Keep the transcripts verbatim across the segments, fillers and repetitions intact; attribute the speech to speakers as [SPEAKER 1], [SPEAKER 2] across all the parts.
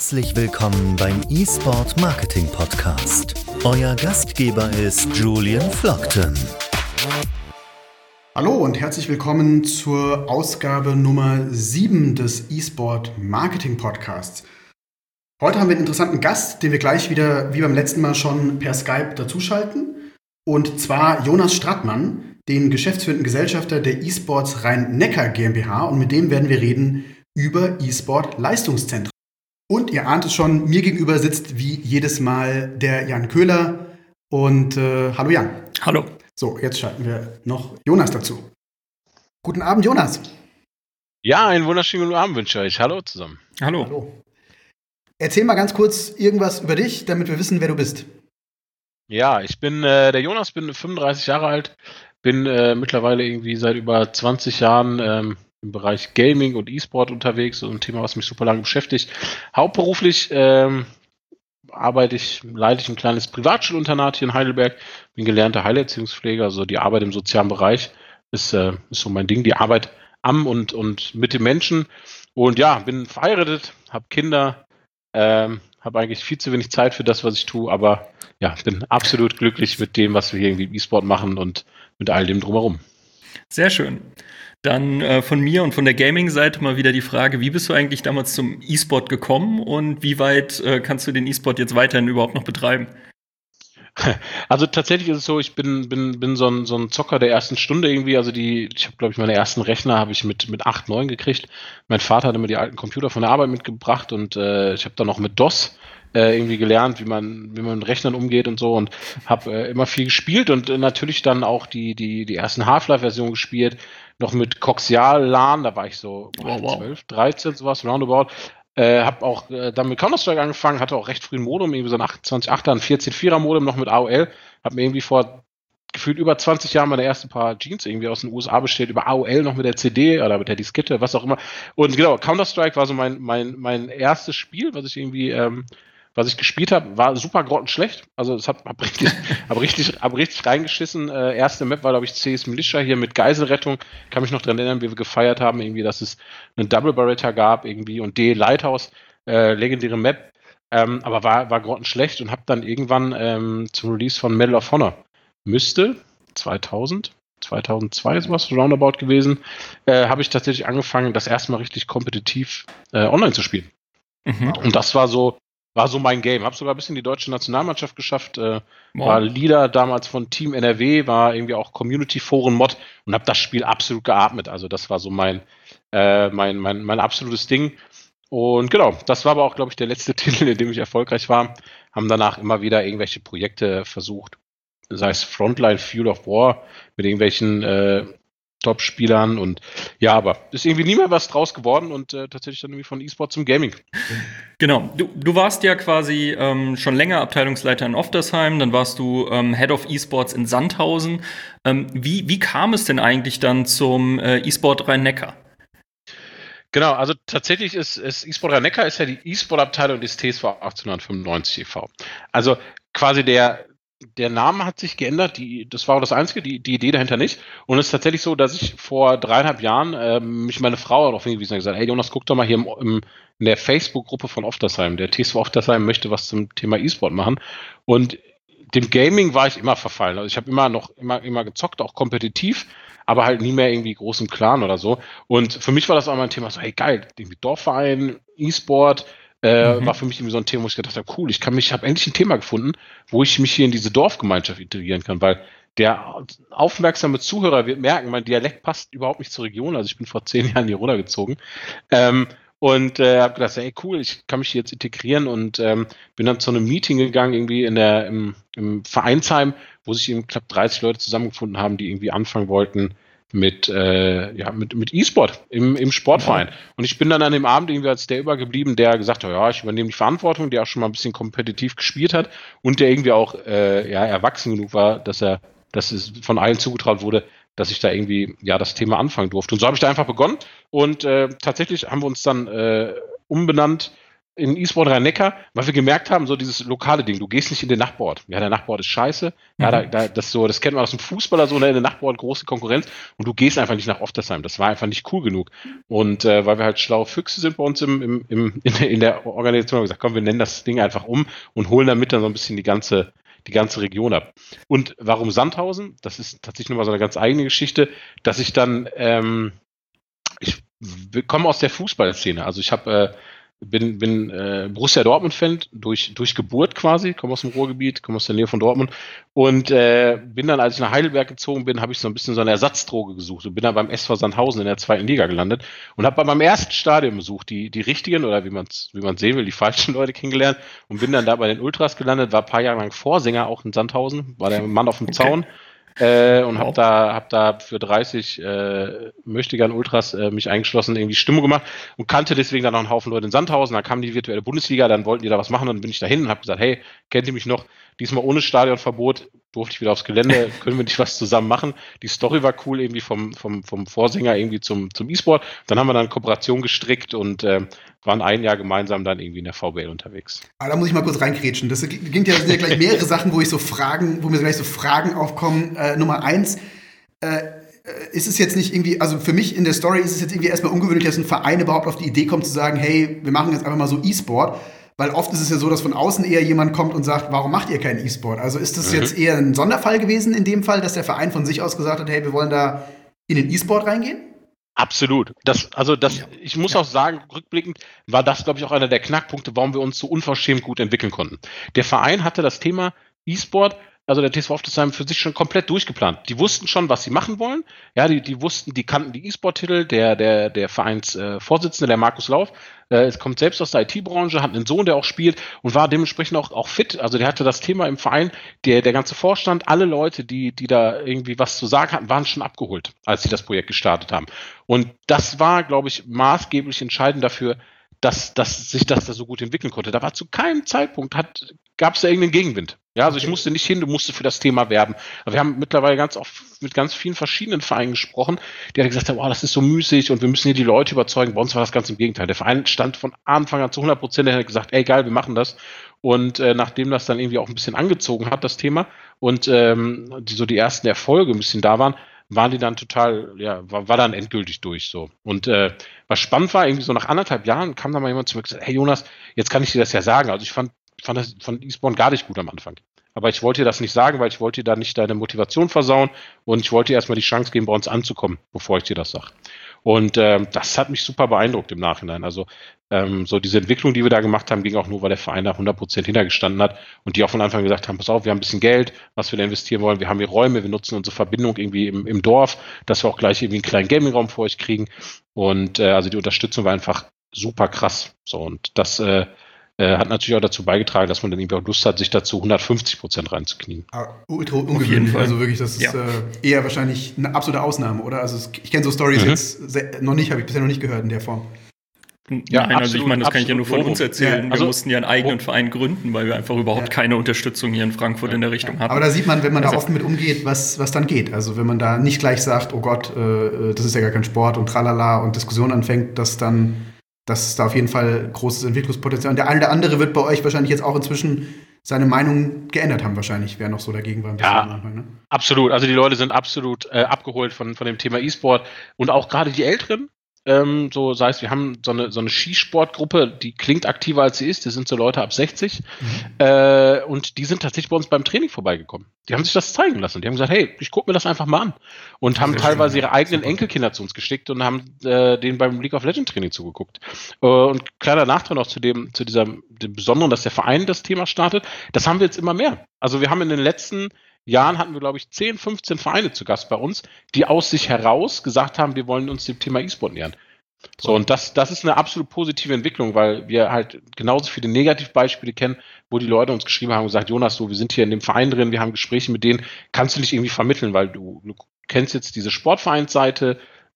[SPEAKER 1] Herzlich willkommen beim eSport Marketing Podcast. Euer Gastgeber ist Julian Flockton.
[SPEAKER 2] Hallo und herzlich willkommen zur Ausgabe Nummer sieben des eSport Marketing Podcasts. Heute haben wir einen interessanten Gast, den wir gleich wieder, wie beim letzten Mal schon, per Skype dazuschalten. Und zwar Jonas Strattmann, den geschäftsführenden Gesellschafter der eSports Rhein-Neckar GmbH. Und mit dem werden wir reden über eSport-Leistungszentren. Und ihr ahnt es schon, mir gegenüber sitzt wie jedes Mal der Jan Köhler. Und äh, hallo Jan.
[SPEAKER 3] Hallo.
[SPEAKER 2] So, jetzt schalten wir noch Jonas dazu. Guten Abend, Jonas.
[SPEAKER 4] Ja, einen wunderschönen guten Abend wünsche ich euch. Hallo zusammen.
[SPEAKER 3] Hallo.
[SPEAKER 2] Hallo. Erzähl mal ganz kurz irgendwas über dich, damit wir wissen, wer du bist.
[SPEAKER 4] Ja, ich bin äh, der Jonas, bin fünfunddreißig Jahre alt, bin äh, mittlerweile irgendwie seit über zwanzig Jahren ähm, im Bereich Gaming und E-Sport unterwegs, so ein Thema, was mich super lange beschäftigt. Hauptberuflich ähm, arbeite ich, leite ich ein kleines Privatschulinternat hier in Heidelberg, bin gelernter Heilerziehungspfleger, also die Arbeit im sozialen Bereich ist, äh, ist so mein Ding, die Arbeit am und, und mit den Menschen. Und ja, bin verheiratet, habe Kinder, ähm, habe eigentlich viel zu wenig Zeit für das, was ich tue, aber ja, bin absolut glücklich mit dem, was wir hier irgendwie im E-Sport machen und mit all dem drumherum.
[SPEAKER 3] Sehr schön. Dann äh, von mir und von der Gaming-Seite mal wieder die Frage, wie bist du eigentlich damals zum E-Sport gekommen und wie weit äh, kannst du den E-Sport jetzt weiterhin überhaupt noch betreiben?
[SPEAKER 4] Also tatsächlich ist es so, ich bin, bin, bin so, ein, so ein Zocker der ersten Stunde irgendwie, also die, ich habe glaube ich meine ersten Rechner habe ich mit, mit acht, neun gekriegt. Mein Vater hat immer die alten Computer von der Arbeit mitgebracht und äh, ich habe dann noch mit DOS äh, irgendwie gelernt, wie man, wie man mit Rechnern umgeht und so und habe äh, immer viel gespielt und äh, natürlich dann auch die, die, die ersten Half-Life-Versionen gespielt, noch mit Coxial LAN, da war ich so
[SPEAKER 3] Wow, wow.
[SPEAKER 4] zwölf, dreizehn, sowas, roundabout. Äh, hab auch äh, dann mit Counter-Strike angefangen, hatte auch recht früh ein Modem, irgendwie so ein achtundzwanzig Komma achter, ein vierzehn Komma vierer Modem noch mit A O L. Hab mir irgendwie vor gefühlt über zwanzig Jahren meine ersten paar Jeans irgendwie aus den U S A bestellt, über A O L noch mit der C D oder mit der Diskette, was auch immer. Und genau, Counter-Strike war so mein, mein, mein erstes Spiel, was ich irgendwie, ähm, was ich gespielt habe, war super grottenschlecht. Also es hat hab richtig, hab richtig, hab richtig reingeschissen. Äh, erste Map war, glaube ich, C S Militia hier mit Geiselrettung. Kann mich noch dran erinnern, wie wir gefeiert haben, irgendwie, dass es einen Double Barretta gab irgendwie und D Lighthouse, äh, legendäre Map. Ähm, aber war, war grottenschlecht und habe dann irgendwann ähm, zum Release von Medal of Honor müsste zweitausend, zweitausendzwei sowas roundabout gewesen, äh, habe ich tatsächlich angefangen, das erste Mal richtig kompetitiv äh, online zu spielen.
[SPEAKER 3] Mhm.
[SPEAKER 4] Und das war so War so mein Game. Hab sogar ein bisschen die deutsche Nationalmannschaft geschafft. Äh,
[SPEAKER 3] Wow.
[SPEAKER 4] War Leader damals von Team N R W, war irgendwie auch Community-Foren-Mod und habe das Spiel absolut geatmet. Also das war so mein, äh, mein, mein, mein absolutes Ding. Und genau, das war aber auch, glaube ich, der letzte Titel, in dem ich erfolgreich war. Haben danach immer wieder irgendwelche Projekte versucht, sei es Frontline, Fuel of War, mit irgendwelchen äh, Top-Spielern und ja, aber ist irgendwie nie mehr was draus geworden und äh, tatsächlich dann irgendwie von E-Sport zum Gaming.
[SPEAKER 3] Genau, du, du warst ja quasi ähm, schon länger Abteilungsleiter in Oftersheim, dann warst du ähm, Head of E-Sports in Sandhausen. Ähm, wie, wie kam es denn eigentlich dann zum äh, E-Sport Rhein-Neckar?
[SPEAKER 4] Genau, also tatsächlich ist, ist eSport Rhein-Neckar ist ja die E-Sport-Abteilung des T S V achtzehnhundertfünfundneunzig e V. Also quasi der Der Name hat sich geändert, die, das war auch das Einzige, die, die Idee dahinter nicht. Und es ist tatsächlich so, dass ich vor dreieinhalb Jahren ähm, mich meine Frau darauf hingewiesen hat, gesagt, hey Jonas, guck doch mal hier im, im, in der Facebook-Gruppe von Oftersheim. Der T S V Oftersheim möchte was zum Thema E-Sport machen. Und dem Gaming war ich immer verfallen. Also ich habe immer noch immer, immer gezockt, auch kompetitiv, aber halt nie mehr irgendwie groß im Clan oder so. Und für mich war das auch mal ein Thema, so hey geil, irgendwie Dorfverein, E-Sport, Äh,
[SPEAKER 3] Mhm.
[SPEAKER 4] war für mich irgendwie so ein Thema, wo ich gedacht habe, cool, ich kann mich, habe endlich ein Thema gefunden, wo ich mich hier in diese Dorfgemeinschaft integrieren kann, weil der aufmerksame Zuhörer wird merken, mein Dialekt passt überhaupt nicht zur Region, also ich bin vor zehn Jahren hier runtergezogen ähm, und äh, habe gedacht, ey cool, ich kann mich hier jetzt integrieren und ähm, bin dann zu einem Meeting gegangen, irgendwie in der, im, im Vereinsheim, wo sich eben knapp dreißig Leute zusammengefunden haben, die irgendwie anfangen wollten, mit, äh, ja, mit, mit E-Sport im, im Sportverein.
[SPEAKER 3] Wow.
[SPEAKER 4] Und ich bin dann an dem Abend irgendwie als der übergeblieben, der gesagt hat, ja, ich übernehme die Verantwortung, der auch schon mal ein bisschen kompetitiv gespielt hat und der irgendwie auch äh, ja, erwachsen genug war, dass er, dass es von allen zugetraut wurde, dass ich da irgendwie ja das Thema anfangen durfte. Und so habe ich da einfach begonnen und äh, tatsächlich haben wir uns dann äh, umbenannt in E-Sport Rhein-Neckar, weil wir gemerkt haben, so dieses lokale Ding, du gehst nicht in den Nachbarort. Ja, der Nachbarort ist scheiße. Mhm. Ja, da, da, das so, das kennt man aus dem Fußballer so, ne, in der Nachbarort große Konkurrenz und du gehst einfach nicht nach Oftersheim. Das war einfach nicht cool genug. Und äh, weil wir halt schlaue Füchse sind bei uns im, im, im, in, in der Organisation, haben wir gesagt, komm, wir nennen das Ding einfach um und holen damit dann so ein bisschen die ganze, die ganze Region ab. Und warum Sandhausen? Das ist tatsächlich nochmal so eine ganz eigene Geschichte, dass ich dann, ähm, ich komme aus der Fußballszene. Also ich habe äh, bin, bin äh, Borussia Dortmund-Fan durch, durch Geburt quasi, komme aus dem Ruhrgebiet, komme aus der Nähe von Dortmund und äh, bin dann, als ich nach Heidelberg gezogen bin, habe ich so ein bisschen so eine Ersatzdroge gesucht und bin dann beim S V Sandhausen in der zweiten Liga gelandet und habe bei meinem ersten Stadionbesuch die, die richtigen oder wie man es wie man sehen will, die falschen Leute kennengelernt und bin dann da bei den Ultras gelandet, war ein paar Jahre lang Vorsänger auch in Sandhausen, war der Mann auf dem Zaun. Okay. Äh, und wow. habe da, hab da für dreißig äh, Möchtegern Ultras äh, mich eingeschlossen, irgendwie Stimmung gemacht und kannte deswegen dann noch einen Haufen Leute in Sandhausen. Dann kam die virtuelle Bundesliga, dann wollten die da was machen und dann bin ich da hin und habe gesagt, hey, kennt ihr mich noch? Diesmal ohne Stadionverbot, durfte ich wieder aufs Gelände, können wir nicht was zusammen machen? Die Story war cool, irgendwie vom, vom, vom Vorsänger irgendwie zum, zum E-Sport. Dann haben wir dann eine Kooperation gestrickt und äh, waren ein Jahr gemeinsam dann irgendwie in der V B L unterwegs.
[SPEAKER 2] Aber da muss ich mal kurz reingrätschen. Das klingt ja, sind ja gleich mehrere Sachen, wo ich so Fragen, wo mir gleich so Fragen aufkommen. Äh, Nummer eins, äh, ist es jetzt nicht irgendwie, also für mich in der Story ist es jetzt irgendwie erstmal ungewöhnlich, dass ein Verein überhaupt auf die Idee kommt zu sagen, hey, wir machen jetzt einfach mal so E-Sport. Weil oft ist es ja so, dass von außen eher jemand kommt und sagt, warum macht ihr keinen E-Sport? Also ist das mhm. jetzt eher ein Sonderfall gewesen in dem Fall, dass der Verein von sich aus gesagt hat, hey, wir wollen da in den E-Sport reingehen?
[SPEAKER 4] Absolut. Das, also das, ja. Ich muss ja. auch sagen, rückblickend war das, glaube ich, auch einer der Knackpunkte, warum wir uns so unverschämt gut entwickeln konnten. Der Verein hatte das Thema E-Sport, also der T S V Oftersheim, für sich schon komplett durchgeplant. Die wussten schon, was sie machen wollen. Ja, die, die wussten, die kannten die E-Sport-Titel. Der, der, der Vereinsvorsitzende, äh, der Markus Lauf, äh, es kommt selbst aus der I T-Branche, hat einen Sohn, der auch spielt und war dementsprechend auch, auch fit. Also der hatte das Thema im Verein, der, der ganze Vorstand, alle Leute, die, die da irgendwie was zu sagen hatten, waren schon abgeholt, als sie das Projekt gestartet haben. Und das war, glaube ich, maßgeblich entscheidend dafür, dass, dass sich das da so gut entwickeln konnte. Da war zu keinem Zeitpunkt, hat, gab es da irgendeinen Gegenwind. Ja, also okay. Ich musste nicht hin, du musst für das Thema werben. Aber wir haben mittlerweile ganz oft mit ganz vielen verschiedenen Vereinen gesprochen, die haben gesagt, oh, das ist so müßig und wir müssen hier die Leute überzeugen. Bei uns war das ganz im Gegenteil. Der Verein stand von Anfang an zu hundert Prozent, der hat gesagt, ey geil, wir machen das. Und äh, nachdem das dann irgendwie auch ein bisschen angezogen hat, das Thema, und ähm, die, so die ersten Erfolge ein bisschen da waren, waren die dann total, ja, war, war dann endgültig durch so. Und äh, was spannend war, irgendwie so nach anderthalb Jahren kam da mal jemand zu mir und gesagt, hey Jonas, jetzt kann ich dir das ja sagen. Also ich fand, fand das von E-Sport gar nicht gut am Anfang. Aber ich wollte dir das nicht sagen, weil ich wollte dir da nicht deine Motivation versauen und ich wollte dir erstmal die Chance geben, bei uns anzukommen, bevor ich dir das sage. Und ähm, das hat mich super beeindruckt im Nachhinein. Also ähm, so diese Entwicklung, die wir da gemacht haben, ging auch nur, weil der Verein da hundert Prozent hintergestanden hat und die auch von Anfang gesagt haben, pass auf, wir haben ein bisschen Geld, was wir da investieren wollen, wir haben hier Räume, wir nutzen unsere Verbindung irgendwie im, im Dorf, dass wir auch gleich irgendwie einen kleinen Gaming-Raum für euch kriegen. Und äh, also die Unterstützung war einfach super krass. So, und das äh, äh, hat natürlich auch dazu beigetragen, dass man dann irgendwie auch Lust hat, sich dazu hundertfünfzig Prozent reinzuknien.
[SPEAKER 2] Aber ultra ungewöhnlich, also wirklich, das ist ja. äh, eher wahrscheinlich eine absolute Ausnahme, oder? Also es, ich kenne so Stories mhm. jetzt sehr, noch nicht, habe ich bisher noch nicht gehört in der Form.
[SPEAKER 3] Ja, Nein, absolut, also ich meine, das kann ich ja nur von uns erzählen. Ja, also, wir mussten ja einen eigenen Verein gründen, weil wir einfach überhaupt ja. keine Unterstützung hier in Frankfurt ja. in der Richtung
[SPEAKER 2] ja.
[SPEAKER 3] hatten.
[SPEAKER 2] Aber da sieht man, wenn man also, da offen mit umgeht, was, was dann geht. Also wenn man da nicht gleich sagt, oh Gott, äh, das ist ja gar kein Sport und tralala und Diskussion anfängt, dass dann, dass da auf jeden Fall großes Entwicklungspotenzial. Und der eine oder andere wird bei euch wahrscheinlich jetzt auch inzwischen seine Meinung geändert haben wahrscheinlich, wer noch so dagegen war. Ein bisschen
[SPEAKER 4] ja,
[SPEAKER 2] am Anfang, ne?
[SPEAKER 4] Absolut. Also die Leute sind absolut äh, abgeholt von, von dem Thema E-Sport und auch gerade die Älteren. Ähm, so sei es, wir haben so eine, so eine Skisportgruppe, die klingt aktiver als sie ist, das sind so Leute ab sechzig mhm. äh, und die sind tatsächlich bei uns beim Training vorbeigekommen. Die haben sich das zeigen lassen. Die haben gesagt, hey, ich gucke mir das einfach mal an. Und das haben teilweise schön, ihre eigenen super. Enkelkinder zu uns geschickt und haben äh, denen beim League of Legends Training zugeguckt. Äh, und kleiner Nachtrag noch zu dem, zu dieser, dem Besonderen, dass der Verein das Thema startet, das haben wir jetzt immer mehr. Also wir haben in den letzten Jahren hatten wir, glaube ich, zehn, fünfzehn Vereine zu Gast bei uns, die aus sich heraus gesagt haben, wir wollen uns dem Thema E-Sport nähern. So, und das, das ist eine absolut positive Entwicklung, weil wir halt genauso viele Negativbeispiele kennen, wo die Leute uns geschrieben haben und gesagt, Jonas, du, wir sind hier in dem Verein drin, wir haben Gespräche mit denen, kannst du nicht irgendwie vermitteln, weil du, du kennst jetzt diese Sportvereinsseite,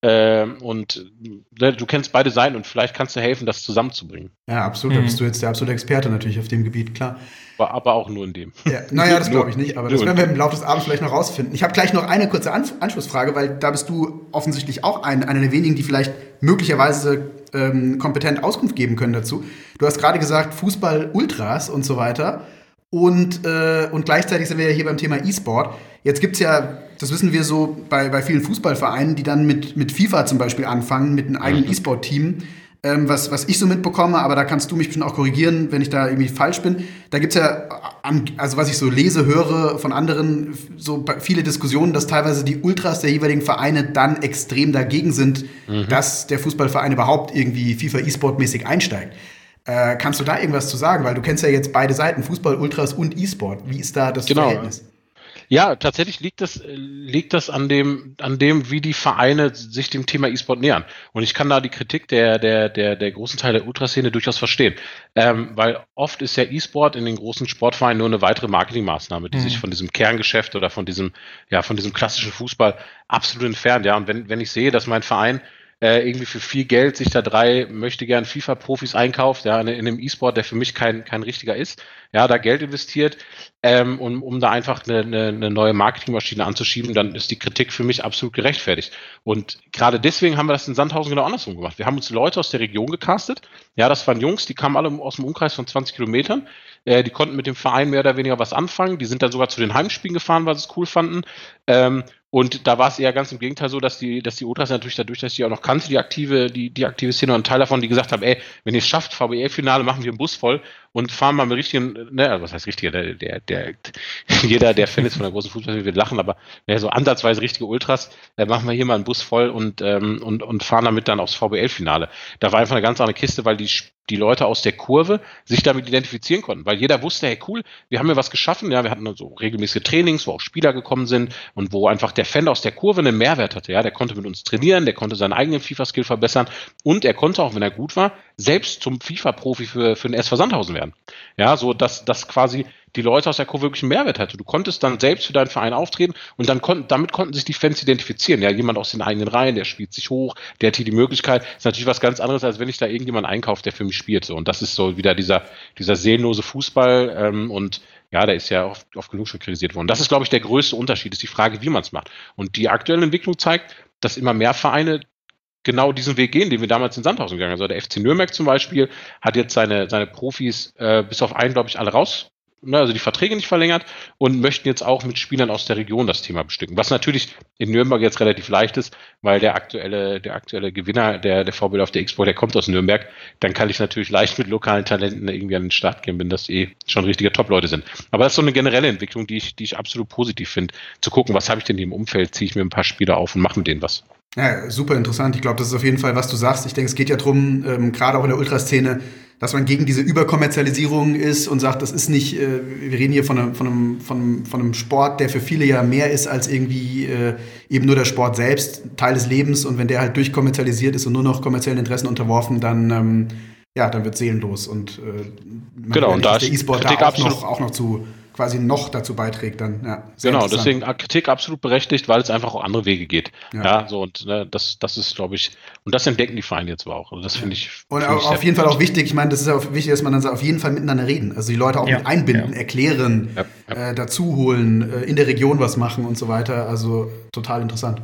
[SPEAKER 4] Ähm, und äh, du kennst beide Seiten und vielleicht kannst du helfen, das zusammenzubringen.
[SPEAKER 2] Ja, absolut. Da
[SPEAKER 3] Mhm.
[SPEAKER 2] bist du jetzt der absolute Experte natürlich auf dem Gebiet, klar.
[SPEAKER 4] Aber, aber auch nur in dem.
[SPEAKER 2] Ja, naja, das
[SPEAKER 4] Nur-
[SPEAKER 2] glaube ich nicht, aber
[SPEAKER 4] nur
[SPEAKER 2] das werden wir
[SPEAKER 4] in
[SPEAKER 2] im Laufe des Abends vielleicht noch rausfinden. Ich habe gleich noch eine kurze An Anschlussfrage, weil da bist du offensichtlich auch ein, einer der wenigen, die vielleicht möglicherweise ähm, kompetent Auskunft geben können dazu. Du hast gerade gesagt, Fußball, Ultras und so weiter. Und, äh, und gleichzeitig sind wir ja hier beim Thema E-Sport. Jetzt gibt's ja, das wissen wir so bei, bei vielen Fußballvereinen, die dann mit, mit FIFA zum Beispiel anfangen, mit einem eigenen
[SPEAKER 4] Mhm.
[SPEAKER 2] E-Sport-Team. Ähm, was, was ich so mitbekomme, aber da kannst du mich bestimmt auch korrigieren, wenn ich da irgendwie falsch bin. Da gibt's ja, an- also was ich so lese, höre von anderen, so bei- viele Diskussionen, dass teilweise die Ultras der jeweiligen Vereine dann extrem dagegen sind, dass der Fußballverein überhaupt irgendwie FIFA E-Sport-mäßig einsteigt. Äh, kannst du da irgendwas zu sagen? Weil du kennst ja jetzt beide Seiten, Fußball, Ultras und E-Sport. Wie ist da das
[SPEAKER 4] Genau.
[SPEAKER 2] Verhältnis?
[SPEAKER 4] Ja, tatsächlich liegt das, äh, liegt das an dem, an dem, wie die Vereine sich dem Thema E-Sport nähern. Und ich kann da die Kritik der, der, der, der großen Teil der Ultraszene durchaus verstehen. Ähm, weil oft ist ja E-Sport in den großen Sportvereinen nur eine weitere Marketingmaßnahme, die
[SPEAKER 3] Mhm.
[SPEAKER 4] sich von diesem Kerngeschäft oder von diesem, ja, von diesem klassischen Fußball absolut entfernt. Ja, und wenn, wenn ich sehe, dass mein Verein äh, irgendwie für viel Geld sich da drei möchte gern FIFA-Profis einkauft, ja, in, in einem E-Sport, der für mich kein, kein richtiger ist, ja, da Geld investiert, ähm, um, um da einfach eine, eine, eine neue Marketingmaschine anzuschieben, dann ist die Kritik für mich absolut gerechtfertigt. Und gerade deswegen haben wir das in Sandhausen genau andersrum gemacht. Wir haben uns Leute aus der Region gecastet. Ja, das waren Jungs, die kamen alle aus dem Umkreis von zwanzig Kilometern. Äh, die konnten mit dem Verein mehr oder weniger was anfangen. Die sind dann sogar zu den Heimspielen gefahren, weil sie es cool fanden. Ähm, und da war es eher ganz im Gegenteil so, dass die, dass die Ultras natürlich dadurch, dass ich die auch noch kannte, die aktive, die, die aktive Szene und ein Teil davon, die gesagt haben, ey, wenn ihr es schafft, V B L-Finale, machen wir einen Bus voll und fahren mal mit richtigen, ne, was heißt richtiger, der, der, der, jeder, der Fan ist von der großen Fußball, wird lachen, aber ja, so ansatzweise richtige Ultras, äh, machen wir hier mal einen Bus voll und, ähm, und, und fahren damit dann aufs V B L-Finale. Da war einfach eine ganz andere Kiste, weil die, die Leute aus der Kurve sich damit identifizieren konnten, weil jeder wusste, hey cool, wir haben ja was geschaffen, ja, wir hatten so regelmäßige Trainings, wo auch Spieler gekommen sind und wo einfach der Fan aus der Kurve einen Mehrwert hatte, ja, der konnte mit uns trainieren, der konnte seinen eigenen FIFA-Skill verbessern und er konnte auch, wenn er gut war, selbst zum FIFA-Profi für, für den S V Sandhausen werden. Ja, so dass, dass quasi die Leute aus der Kurve wirklich einen Mehrwert hatte. Du konntest dann selbst für deinen Verein auftreten und dann konnten, damit konnten sich die Fans identifizieren. Ja, jemand aus den eigenen Reihen, der spielt sich hoch, der hat hier die Möglichkeit. Ist natürlich was ganz anderes, als wenn ich da irgendjemanden einkaufe, der für mich spielt. So. Und das ist so wieder dieser, dieser seelenlose Fußball ähm, und ja, der ist ja oft, oft genug schon kritisiert worden. Das ist, glaube ich, der größte Unterschied, ist die Frage, wie man es macht. Und die aktuelle Entwicklung zeigt, dass immer mehr Vereine genau diesen Weg gehen, den wir damals in Sandhausen gegangen sind. Also der F C Nürnberg zum Beispiel hat jetzt seine, seine Profis äh, bis auf einen, glaube ich, alle raus, ne, also die Verträge nicht verlängert und möchten jetzt auch mit Spielern aus der Region das Thema bestücken. Was natürlich in Nürnberg jetzt relativ leicht ist, weil der aktuelle, der aktuelle Gewinner der, der V B L auf der Expo, der kommt aus Nürnberg. Dann kann ich natürlich leicht mit lokalen Talenten irgendwie an den Start gehen, wenn das eh schon richtige Top-Leute sind. Aber das ist so eine generelle Entwicklung, die ich, die ich absolut positiv finde. Zu gucken, was habe ich denn hier im Umfeld, ziehe ich mir ein paar Spieler auf und mache mit denen was.
[SPEAKER 2] Ja, super interessant. Ich glaube, das ist auf jeden Fall, was du sagst. Ich denke, es geht ja drum, ähm, gerade auch in der Ultraszene, dass man gegen diese Überkommerzialisierung ist und sagt, das ist nicht, äh, wir reden hier von einem, von, einem, von, einem, von einem Sport, der für viele ja mehr ist als irgendwie äh, eben nur der Sport selbst, Teil des Lebens. Und wenn der halt durchkommerzialisiert ist und nur noch kommerziellen Interessen unterworfen, dann, ähm, ja, dann wird seelenlos. Und äh, man
[SPEAKER 4] genau,
[SPEAKER 2] will
[SPEAKER 4] und
[SPEAKER 2] nicht,
[SPEAKER 4] da
[SPEAKER 2] dass der
[SPEAKER 4] ist
[SPEAKER 2] E-Sport da
[SPEAKER 4] Kritik
[SPEAKER 2] auch
[SPEAKER 4] absolut
[SPEAKER 2] noch, auch noch zu quasi noch dazu beiträgt, dann ja. Sehr
[SPEAKER 4] Genau,
[SPEAKER 2] interessant.
[SPEAKER 4] deswegen Kritik absolut berechtigt, weil es einfach auch andere Wege geht.
[SPEAKER 2] Ja.
[SPEAKER 4] Ja, so und ne, das, das ist, glaube ich, und das entdecken die Vereine jetzt aber auch. Also das finde ich.
[SPEAKER 2] Und
[SPEAKER 4] find ich
[SPEAKER 2] auf
[SPEAKER 4] sehr
[SPEAKER 2] jeden Fall auch
[SPEAKER 4] wichtig.
[SPEAKER 2] wichtig, ich meine, das ist auch wichtig, dass man dann auf jeden Fall miteinander reden. Also die Leute auch
[SPEAKER 3] Ja,
[SPEAKER 2] mit einbinden,
[SPEAKER 3] ja.
[SPEAKER 2] erklären,
[SPEAKER 4] Ja, ja.
[SPEAKER 2] Äh, dazu holen, äh, in der Region was machen und so weiter. Also total interessant.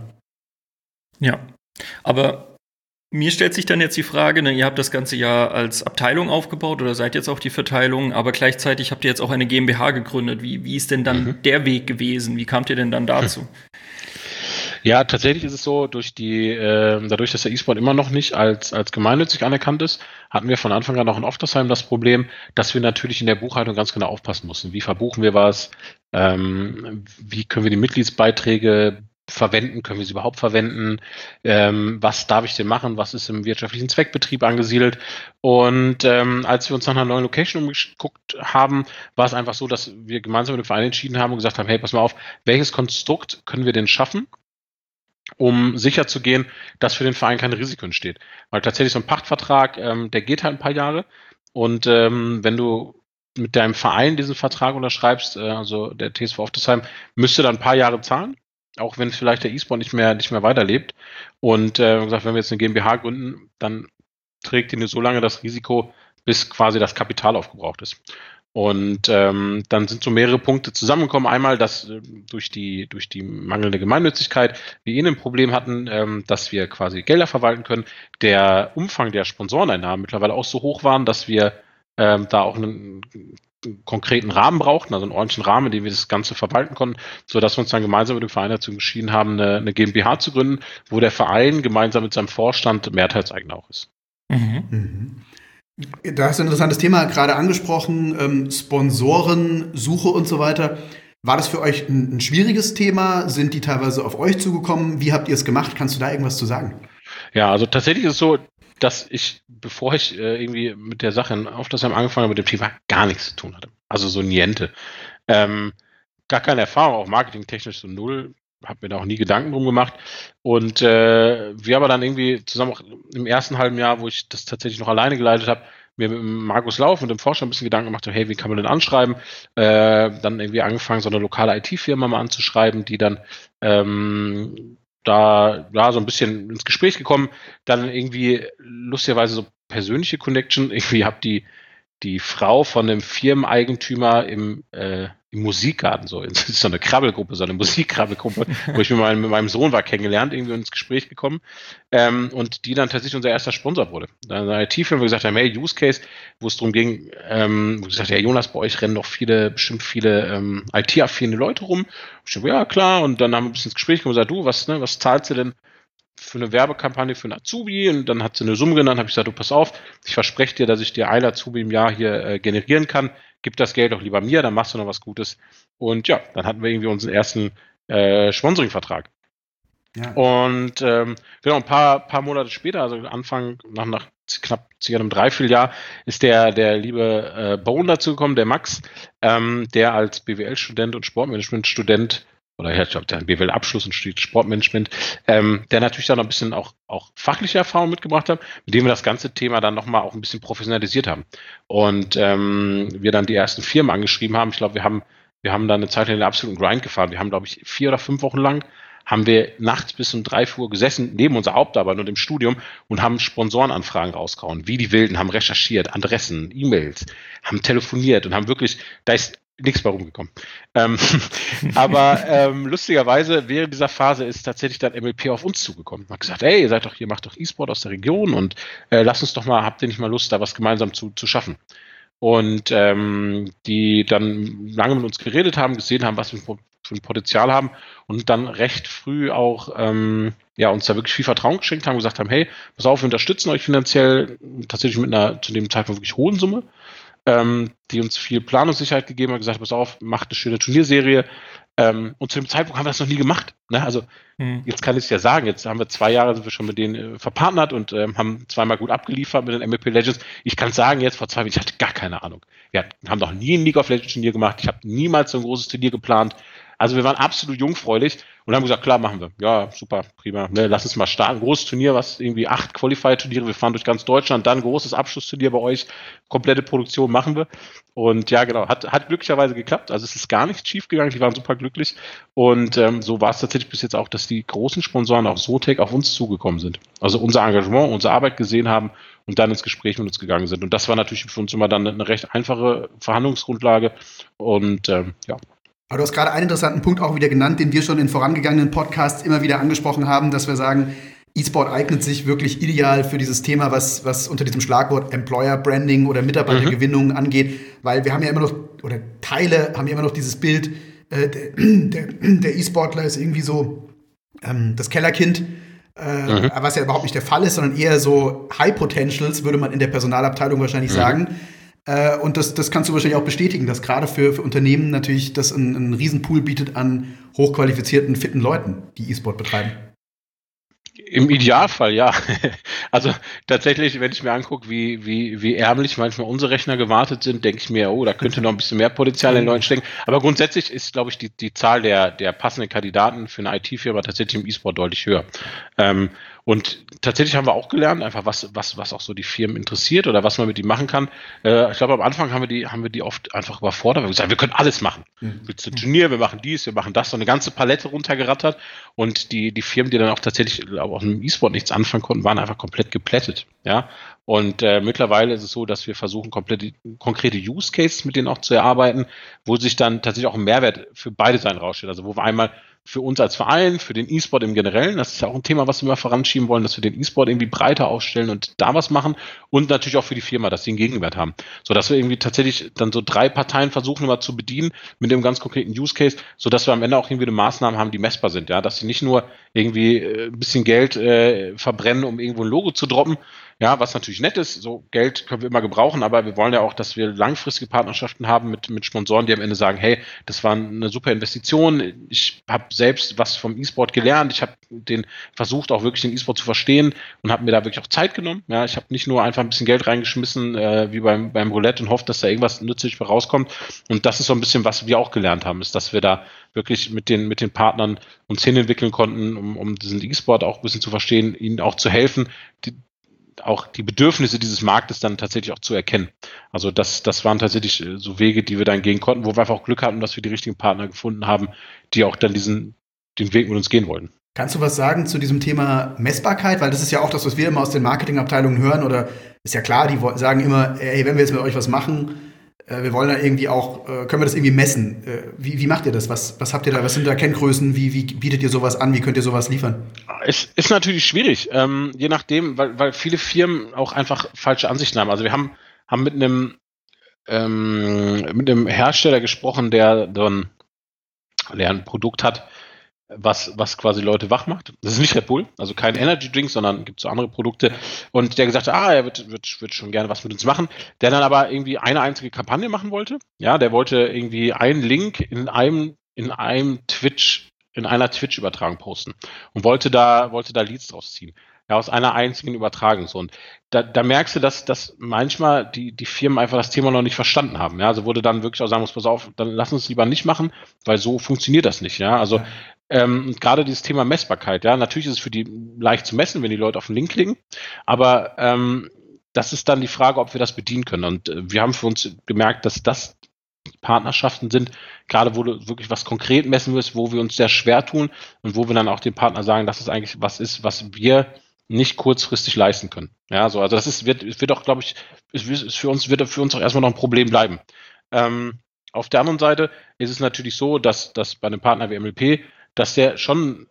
[SPEAKER 3] Ja, aber mir stellt sich dann jetzt die Frage, ne, ihr habt das ganze Jahr als Abteilung aufgebaut oder seid jetzt auch die Verteilung, aber gleichzeitig habt ihr jetzt auch eine GmbH gegründet. Wie, wie ist denn dann
[SPEAKER 4] Mhm.
[SPEAKER 3] der Weg gewesen? Wie kamt ihr denn dann dazu?
[SPEAKER 4] Ja, tatsächlich ist es so, durch die, äh, dadurch, dass der E-Sport immer noch nicht als, als gemeinnützig anerkannt ist, hatten wir von Anfang an auch in Oftersheim das Problem, dass wir natürlich in der Buchhaltung ganz genau aufpassen mussten. Wie verbuchen wir was? Ähm, wie können wir die Mitgliedsbeiträge verwenden? Können wir sie überhaupt verwenden? Ähm, was darf ich denn machen? Was ist im wirtschaftlichen Zweckbetrieb angesiedelt? Und ähm, als wir uns nach einer neuen Location umgeguckt haben, war es einfach so, dass wir gemeinsam mit dem Verein entschieden haben und gesagt haben, hey, pass mal auf, welches Konstrukt können wir denn schaffen, um sicherzugehen, dass für den Verein kein Risiko entsteht. Weil tatsächlich so ein Pachtvertrag, ähm, der geht halt ein paar Jahre. Und ähm, wenn du mit deinem Verein diesen Vertrag unterschreibst, äh, also der T S V Oftersheim, müsste dann ein paar Jahre zahlen. auch wenn vielleicht der E-Sport nicht mehr, nicht mehr weiterlebt. Und äh, gesagt, wenn wir jetzt eine GmbH gründen, dann trägt die nur so lange das Risiko, bis quasi das Kapital aufgebraucht ist. Und ähm, dann sind so mehrere Punkte zusammengekommen. Einmal, dass äh, durch die durch die mangelnde Gemeinnützigkeit wir eh ein Problem hatten, ähm, dass wir quasi Gelder verwalten können. Der Umfang der Sponsoreneinnahmen mittlerweile auch so hoch waren, dass wir ähm, da auch einen, einen konkreten Rahmen brauchten, also einen ordentlichen Rahmen, in dem wir das Ganze verwalten konnten, sodass wir uns dann gemeinsam mit dem Verein dazu entschieden haben, eine, eine GmbH zu gründen, wo der Verein gemeinsam mit seinem Vorstand Mehrheitseigner auch ist.
[SPEAKER 3] Mhm.
[SPEAKER 2] Mhm. Da hast du ein interessantes Thema gerade angesprochen, ähm, Sponsoren, Suche und so weiter. War das für euch ein, ein schwieriges Thema? Sind die teilweise auf euch zugekommen? Wie habt ihr es gemacht? Kannst du da irgendwas zu sagen?
[SPEAKER 4] Ja, also tatsächlich ist es so, dass ich, bevor ich äh, irgendwie mit der Sache in Auftragheim angefangen habe, mit dem Thema gar nichts zu tun hatte. Also so niente. Ähm, gar keine Erfahrung, auch marketingtechnisch so null. Habe mir da auch nie Gedanken drum gemacht. Und äh, wir aber dann irgendwie zusammen auch im ersten halben Jahr, wo ich das tatsächlich noch alleine geleitet habe, mir mit Markus Lauf und dem Vorstand ein bisschen Gedanken gemacht habe, hey, wie kann man denn anschreiben? Äh, dann irgendwie angefangen, so eine lokale I T-Firma mal anzuschreiben, die dann ähm, da, da so ein bisschen ins Gespräch gekommen. Dann irgendwie lustigerweise so persönliche Connection. Irgendwie habe die die Frau von einem Firmeneigentümer im, äh, im Musikgarten, so, das ist so eine Krabbelgruppe, so eine Musikkrabbelgruppe, wo ich mit meinem, mit meinem Sohn war kennengelernt, irgendwie ins Gespräch gekommen, ähm, und die dann tatsächlich unser erster Sponsor wurde. Dann eine I T-Firma, wo wir gesagt haben, hey, Use Case, wo es darum ging, ähm, wo ich gesagt, ja, Jonas, bei euch rennen doch viele, bestimmt viele ähm, I T-affine Leute rum. Ich dachte, ja, klar, und dann haben wir ein bisschen ins Gespräch gekommen und gesagt, du, was, ne, was zahlst du denn für eine Werbekampagne für einen Azubi? Und dann hat sie eine Summe genannt, habe ich gesagt, du, pass auf, ich verspreche dir, dass ich dir ein Azubi im Jahr hier äh, generieren kann, gib das Geld doch lieber mir, dann machst du noch was Gutes. Und ja, dann hatten wir irgendwie unseren ersten äh, Sponsoring-Vertrag. Ja. Und ähm, genau, ein paar, paar Monate später, also Anfang, nach, nach knapp circa einem Dreivierteljahr, ist der, der liebe äh, Bone dazu gekommen, der Max, ähm, der als B W L-Student und Sportmanagement-Student oder ich glaube, der hat einen B W L-Abschluss und studiert Sportmanagement, ähm, der natürlich dann noch ein bisschen auch, auch fachliche Erfahrung mitgebracht hat, mit dem wir das ganze Thema dann nochmal auch ein bisschen professionalisiert haben. Und ähm, wir dann die ersten Firmen angeschrieben haben. Ich glaube, wir haben, wir haben dann eine Zeit lang den absoluten Grind gefahren. Wir haben, glaube ich, vier oder fünf Wochen lang haben wir nachts bis um drei Uhr gesessen, neben unserer Hauptarbeit und im Studium und haben Sponsorenanfragen rausgehauen, wie die Wilden, haben recherchiert, Adressen, E-Mails, haben telefoniert und haben wirklich, da ist nichts bei rumgekommen. Ähm, aber ähm, lustigerweise, während dieser Phase ist tatsächlich dann M L P auf uns zugekommen. Man hat gesagt, ey, ihr seid doch hier, macht doch E-Sport aus der Region und äh, lasst uns doch mal, habt ihr nicht mal Lust, da was gemeinsam zu, zu schaffen? Und ähm, die dann lange mit uns geredet haben, gesehen haben, was wir für ein Potenzial haben und dann recht früh auch ähm, ja, uns da wirklich viel Vertrauen geschenkt haben, gesagt haben, hey, pass auf, wir unterstützen euch finanziell, tatsächlich mit einer zu dem Zeitpunkt wirklich hohen Summe, ähm, die uns viel Planungssicherheit gegeben hat, gesagt, pass auf, macht eine schöne Turnierserie. Ähm, und zu dem Zeitpunkt haben wir das noch nie gemacht. Ne? Also hm. jetzt kann ich es ja sagen, jetzt haben wir zwei Jahre, sind wir schon mit denen äh, verpartnert und ähm, haben zweimal gut abgeliefert mit den M L P Legends. Ich kann sagen, jetzt vor zwei Jahren, ich hatte gar keine Ahnung. Wir haben noch nie ein League of Legends Turnier gemacht. Ich habe niemals so ein großes Turnier geplant. Also wir waren absolut jungfräulich und haben gesagt, klar, machen wir. Ja, super, prima. Ne, lass uns mal starten. Großes Turnier, was irgendwie acht Qualifier-Turniere. Wir fahren durch ganz Deutschland, dann großes Abschlussturnier bei euch. Komplette Produktion machen wir. Und ja, genau, hat, hat glücklicherweise geklappt. Also es ist gar nichts schief gegangen. Die waren super glücklich. Und ähm, so war es tatsächlich bis jetzt auch, dass die großen Sponsoren, auch Zotac, auf uns zugekommen sind. Also unser Engagement, unsere Arbeit gesehen haben und dann ins Gespräch mit uns gegangen sind. Und das war natürlich für uns immer dann eine recht einfache Verhandlungsgrundlage. Und ähm, ja.
[SPEAKER 2] Aber du hast gerade einen interessanten Punkt auch wieder genannt, den wir schon in vorangegangenen Podcasts immer wieder angesprochen haben, dass wir sagen, E-Sport eignet sich wirklich ideal für dieses Thema, was, was unter diesem Schlagwort Employer Branding oder Mitarbeitergewinnung mhm. angeht, weil wir haben ja immer noch, oder Teile haben ja immer noch dieses Bild, äh, der, der, der E-Sportler ist irgendwie so ähm, das Kellerkind, äh, mhm. was ja überhaupt nicht der Fall ist, sondern eher so High Potentials, würde man in der Personalabteilung wahrscheinlich mhm. sagen. Und das, das kannst du wahrscheinlich auch bestätigen, dass gerade für, für Unternehmen natürlich das einen, einen Riesenpool bietet an hochqualifizierten, fitten Leuten, die E-Sport betreiben.
[SPEAKER 4] Im Idealfall, ja. Also tatsächlich, wenn ich mir angucke, wie, wie, wie ärmlich manchmal unsere Rechner gewartet sind, denke ich mir, oh, da könnte noch ein bisschen mehr Potenzial in den Leuten stecken. Aber grundsätzlich ist, glaube ich, die, die Zahl der, der passenden Kandidaten für eine I T-Firma tatsächlich im E-Sport deutlich höher. Ähm, und tatsächlich haben wir auch gelernt, einfach was, was, was auch so die Firmen interessiert oder was man mit ihnen machen kann. Äh, ich glaube, am Anfang haben wir die, haben wir die oft einfach überfordert. Wir haben gesagt, wir können alles machen. Mhm. Willst du ein Turnier, wir machen dies, wir machen das, so eine ganze Palette runtergerattert. Und die, die Firmen, die dann auch tatsächlich, glaube auch im E-Sport nichts anfangen konnten, waren einfach komplett geplättet. Ja. Und äh, mittlerweile ist es so, dass wir versuchen, komplett konkrete Use Cases mit denen auch zu erarbeiten, wo sich dann tatsächlich auch ein Mehrwert für beide Seiten rausstellt. Also wo wir einmal für uns als Verein, für den E-Sport im Generellen, das ist ja auch ein Thema, was wir mal voranschieben wollen, dass wir den E-Sport irgendwie breiter aufstellen und da was machen und natürlich auch für die Firma, dass sie einen Gegenwert haben. So dass wir irgendwie tatsächlich dann so drei Parteien versuchen immer zu bedienen mit dem ganz konkreten Use Case, sodass wir am Ende auch irgendwie eine Maßnahmen haben, die messbar sind, ja, dass sie nicht nur irgendwie äh, ein bisschen Geld äh, verbrennen, um irgendwo ein Logo zu droppen, ja, was natürlich nett ist, so Geld können wir immer gebrauchen, aber wir wollen ja auch, dass wir langfristige Partnerschaften haben mit, mit Sponsoren, die am Ende sagen, hey, das war eine super Investition, ich habe selbst was vom E-Sport gelernt, ich habe den versucht auch wirklich den E-Sport zu verstehen und habe mir da wirklich auch Zeit genommen, ja, ich habe nicht nur einfach ein bisschen Geld reingeschmissen, äh, wie beim, beim Roulette und hofft, dass da irgendwas nützlich rauskommt und das ist so ein bisschen, was wir auch gelernt haben, ist, dass wir da wirklich mit den, mit den Partnern uns hinentwickeln konnten, um, um diesen E-Sport auch ein bisschen zu verstehen, ihnen auch zu helfen, die, auch die Bedürfnisse dieses Marktes dann tatsächlich auch zu erkennen. Also das, das waren tatsächlich so Wege, die wir dann gehen konnten, wo wir einfach auch Glück hatten, dass wir die richtigen Partner gefunden haben, die auch dann diesen, den Weg mit uns gehen wollten.
[SPEAKER 2] Kannst du was sagen zu diesem Thema Messbarkeit? Weil das ist ja auch das, was wir immer aus den Marketingabteilungen hören. Oder ist ja klar, die sagen immer, ey, wenn wir jetzt mit euch was machen, äh, wir wollen da irgendwie auch, äh, können wir das irgendwie messen? Äh, wie, wie macht ihr das? Was, was habt ihr da? Was sind da Kenngrößen? Wie, wie bietet ihr sowas an? Wie könnt ihr sowas liefern?
[SPEAKER 4] Es ist natürlich schwierig, ähm, je nachdem, weil, weil viele Firmen auch einfach falsche Ansichten haben. Also wir haben, haben mit einem ähm, mit einem Hersteller gesprochen, der dann der ein Produkt hat, was, was quasi Leute wach macht. Das ist nicht Red Bull, also kein Energy Drink, sondern gibt so andere Produkte. Und der gesagt hat, ah, er wird, wird, wird schon gerne was mit uns machen. Der dann aber irgendwie eine einzige Kampagne machen wollte. Ja, der wollte irgendwie einen Link in einem, in einem Twitch, in einer Twitch-Übertragung posten und wollte da, wollte da Leads draus ziehen. Ja, aus einer einzigen Übertragung. So. Und da, da merkst du, dass, dass manchmal die, die Firmen einfach das Thema noch nicht verstanden haben. Ja, also wurde dann wirklich auch sagen muss, pass auf, dann lass uns lieber nicht machen, weil so funktioniert das nicht. Ja, also ähm, gerade dieses Thema Messbarkeit. Ja, natürlich ist es für die leicht zu messen, wenn die Leute auf den Link klicken, aber ähm, das ist dann die Frage, ob wir das bedienen können. Und äh, wir haben für uns gemerkt, dass das Partnerschaften sind, gerade wo du wirklich was konkret messen wirst, wo wir uns sehr schwer tun und wo wir dann auch dem Partner sagen, dass es eigentlich was ist, was wir nicht kurzfristig leisten können. Ja, so, also das ist, wird, es wird auch, glaube ich, es ist für uns, wird für uns auch erstmal noch ein Problem bleiben. Ähm, auf der anderen Seite ist es natürlich so, dass, dass bei einem Partner wie M L P, dass der schon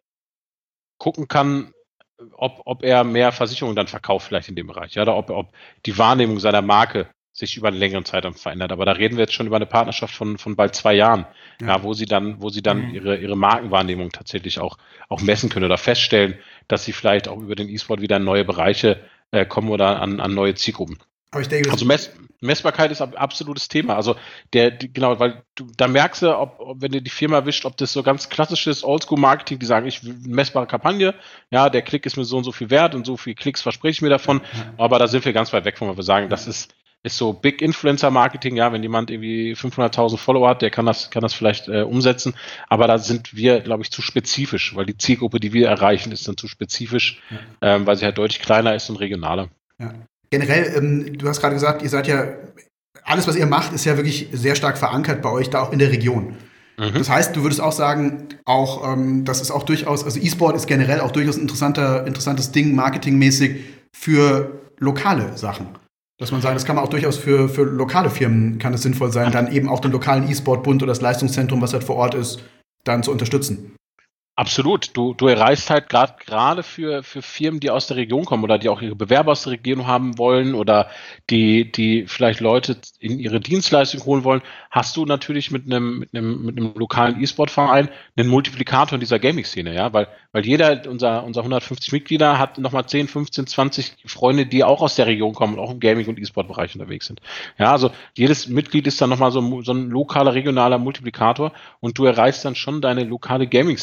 [SPEAKER 4] gucken kann, ob, ob er mehr Versicherungen dann verkauft, vielleicht in dem Bereich, ja, oder ob, ob die Wahrnehmung seiner Marke sich über einen längeren Zeitraum verändert. Aber da reden wir jetzt schon über eine Partnerschaft von, von bald zwei Jahren, ja. Ja, wo sie dann, wo sie dann mhm. ihre, ihre Markenwahrnehmung tatsächlich auch, auch messen können oder feststellen, dass sie vielleicht auch über den E-Sport wieder in neue Bereiche äh, kommen oder an, an neue Zielgruppen.
[SPEAKER 2] Aber ich denke,
[SPEAKER 4] also Mess, Messbarkeit ist ein absolutes Thema. Also der, die, genau, weil du, da merkst du, ob, ob wenn du die Firma erwischt, ob das so ganz klassisches Oldschool-Marketing, die sagen, ich will eine messbare Kampagne, ja, der Klick ist mir so und so viel wert und so viel Klicks verspreche ich mir davon, ja. Aber da sind wir ganz weit weg von, wo wir sagen, ja. das ist ist so Big Influencer Marketing, ja, wenn jemand irgendwie fünfhunderttausend Follower hat, der kann das, kann das vielleicht äh, umsetzen, aber da sind wir, glaube ich, zu spezifisch, weil die Zielgruppe, die wir erreichen, ist dann zu spezifisch, ja. ähm, weil sie halt deutlich kleiner ist und regionaler.
[SPEAKER 2] Ja. Generell, ähm, du hast gerade gesagt, ihr seid ja, alles, was ihr macht, ist ja wirklich sehr stark verankert bei euch, da auch in der Region. Mhm. Das heißt, du würdest auch sagen, auch, ähm, das ist auch durchaus, also E-Sport ist generell auch durchaus ein interessanter, interessantes Ding, marketingmäßig für lokale Sachen. Dass man sagt, das kann man auch durchaus für, für lokale Firmen, kann es sinnvoll sein, dann eben auch den lokalen E-Sport-Bund oder das Leistungszentrum, was halt vor Ort ist, dann zu unterstützen.
[SPEAKER 4] Absolut. Du, du erreichst halt gerade gerade für, für Firmen, die aus der Region kommen oder die auch ihre Bewerber aus der Region haben wollen oder die, die vielleicht Leute in ihre Dienstleistung holen wollen, hast du natürlich mit einem, mit einem, mit einem lokalen E-Sport-Verein einen Multiplikator in dieser Gaming-Szene, ja, weil, weil jeder unser, unser hundertfünfzig Mitglieder hat nochmal zehn, fünfzehn, zwanzig Freunde, die auch aus der Region kommen und auch im Gaming- und E-Sport-Bereich unterwegs sind. Ja, also jedes Mitglied ist dann nochmal so, so ein lokaler, regionaler Multiplikator und du erreichst dann schon deine lokale Gaming-Szene irgendwie.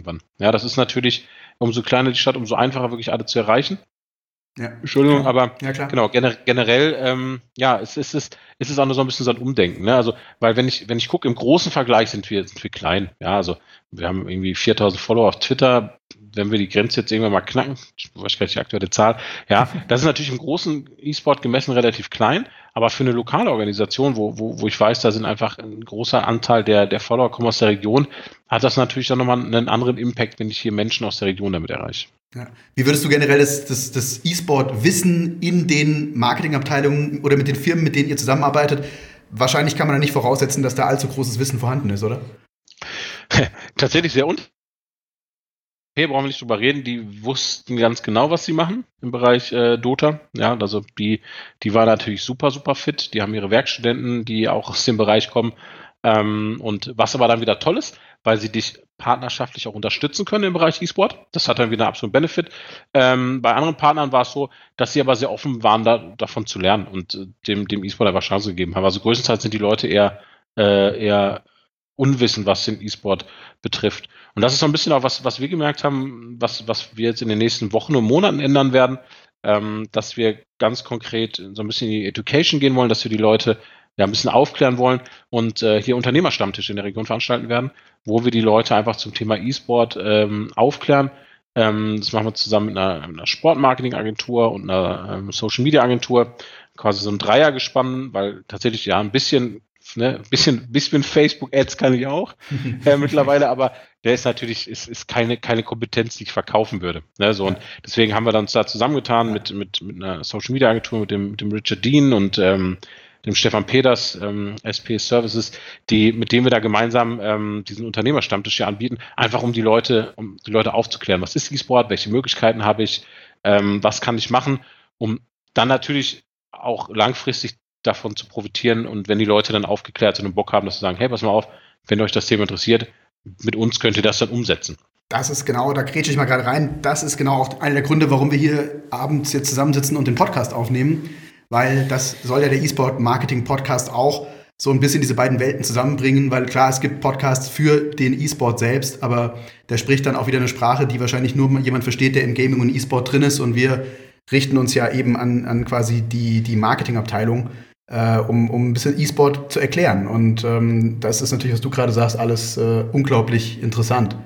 [SPEAKER 4] irgendwann. Ja, das ist natürlich, umso kleiner die Stadt, umso einfacher wirklich alle zu erreichen.
[SPEAKER 2] Ja.
[SPEAKER 4] Entschuldigung,
[SPEAKER 2] Klar.
[SPEAKER 4] aber
[SPEAKER 2] Ja, klar.
[SPEAKER 4] genau, gener- generell, ähm, ja, es, es, ist, es ist auch nur so ein bisschen so ein Umdenken. Ne? Also, weil wenn ich, wenn ich gucke, im großen Vergleich sind wir, sind wir klein. Ja, also wir haben irgendwie viertausend Follower auf Twitter. Wenn wir die Grenze jetzt irgendwann mal knacken, ich weiß gar nicht die aktuelle Zahl, ja, das ist natürlich im großen E-Sport gemessen relativ klein, aber für eine lokale Organisation, wo, wo, wo ich weiß, da sind einfach ein großer Anteil der, der Follower kommen aus der Region, hat das natürlich dann nochmal einen anderen Impact, wenn ich hier Menschen aus der Region damit erreiche.
[SPEAKER 2] Ja. Wie würdest du generell das, das, das E-Sport-Wissen in den Marketingabteilungen oder mit den Firmen, mit denen ihr zusammenarbeitet? Wahrscheinlich kann man da nicht voraussetzen, dass da allzu großes Wissen vorhanden ist, oder?
[SPEAKER 4] Tatsächlich sehr un. Hier brauchen wir nicht drüber reden, die wussten ganz genau, was sie machen im Bereich äh, Dota. Ja, also die, die waren natürlich super, super fit. Die haben ihre Werkstudenten, die auch aus dem Bereich kommen. Ähm, und was aber dann wieder toll ist, weil sie dich partnerschaftlich auch unterstützen können im Bereich E-Sport. Das hat dann wieder einen absoluten Benefit. Ähm, bei anderen Partnern war es so, dass sie aber sehr offen waren, da, davon zu lernen und äh, dem, dem E-Sport einfach Chance gegeben haben. Also größtenteils sind die Leute eher, äh, eher unwissen, was den E-Sport betrifft. Und das ist so ein bisschen auch was, was wir gemerkt haben, was, was wir jetzt in den nächsten Wochen und Monaten ändern werden, ähm, dass wir ganz konkret so ein bisschen in die Education gehen wollen, dass wir die Leute ja ein bisschen aufklären wollen und äh, hier Unternehmerstammtische in der Region veranstalten werden, wo wir die Leute einfach zum Thema E-Sport ähm, aufklären. Ähm, das machen wir zusammen mit einer, einer Sportmarketing-Agentur und einer ähm, Social-Media-Agentur, quasi so ein Dreiergespann, weil tatsächlich ja ein bisschen Ne, bisschen, bisschen Facebook-Ads kann ich auch äh, mittlerweile, aber der ist natürlich ist, ist keine, keine Kompetenz, die ich verkaufen würde. Ne, so, und deswegen haben wir uns da zusammengetan mit, mit, mit einer Social-Media-Agentur, mit dem, mit dem Richard Dean und ähm, dem Stefan Peters, ähm, S P Services, die, mit denen wir da gemeinsam ähm, diesen Unternehmerstammtisch hier anbieten, einfach um die Leute, um die Leute aufzuklären. Was ist E-Sport? Welche Möglichkeiten habe ich? Ähm, was kann ich machen? Um dann natürlich auch langfristig davon zu profitieren und wenn die Leute dann aufgeklärt sind und Bock haben, dass sie sagen, hey, pass mal auf, wenn euch das Thema interessiert, mit uns könnt ihr das dann umsetzen.
[SPEAKER 2] Das ist genau, da grätsche ich mal gerade rein, das ist genau auch einer der Gründe, warum wir hier abends jetzt zusammensitzen und den Podcast aufnehmen, weil das soll ja der E-Sport-Marketing-Podcast auch so ein bisschen diese beiden Welten zusammenbringen, weil klar, es gibt Podcasts für den E-Sport selbst, aber der spricht dann auch wieder eine Sprache, die wahrscheinlich nur jemand versteht, der im Gaming und E-Sport drin ist und wir richten uns ja eben an, an quasi die, die Marketingabteilung, Äh, um, um ein bisschen E-Sport zu erklären. Und ähm, das ist natürlich, was du gerade sagst, alles äh, unglaublich interessant.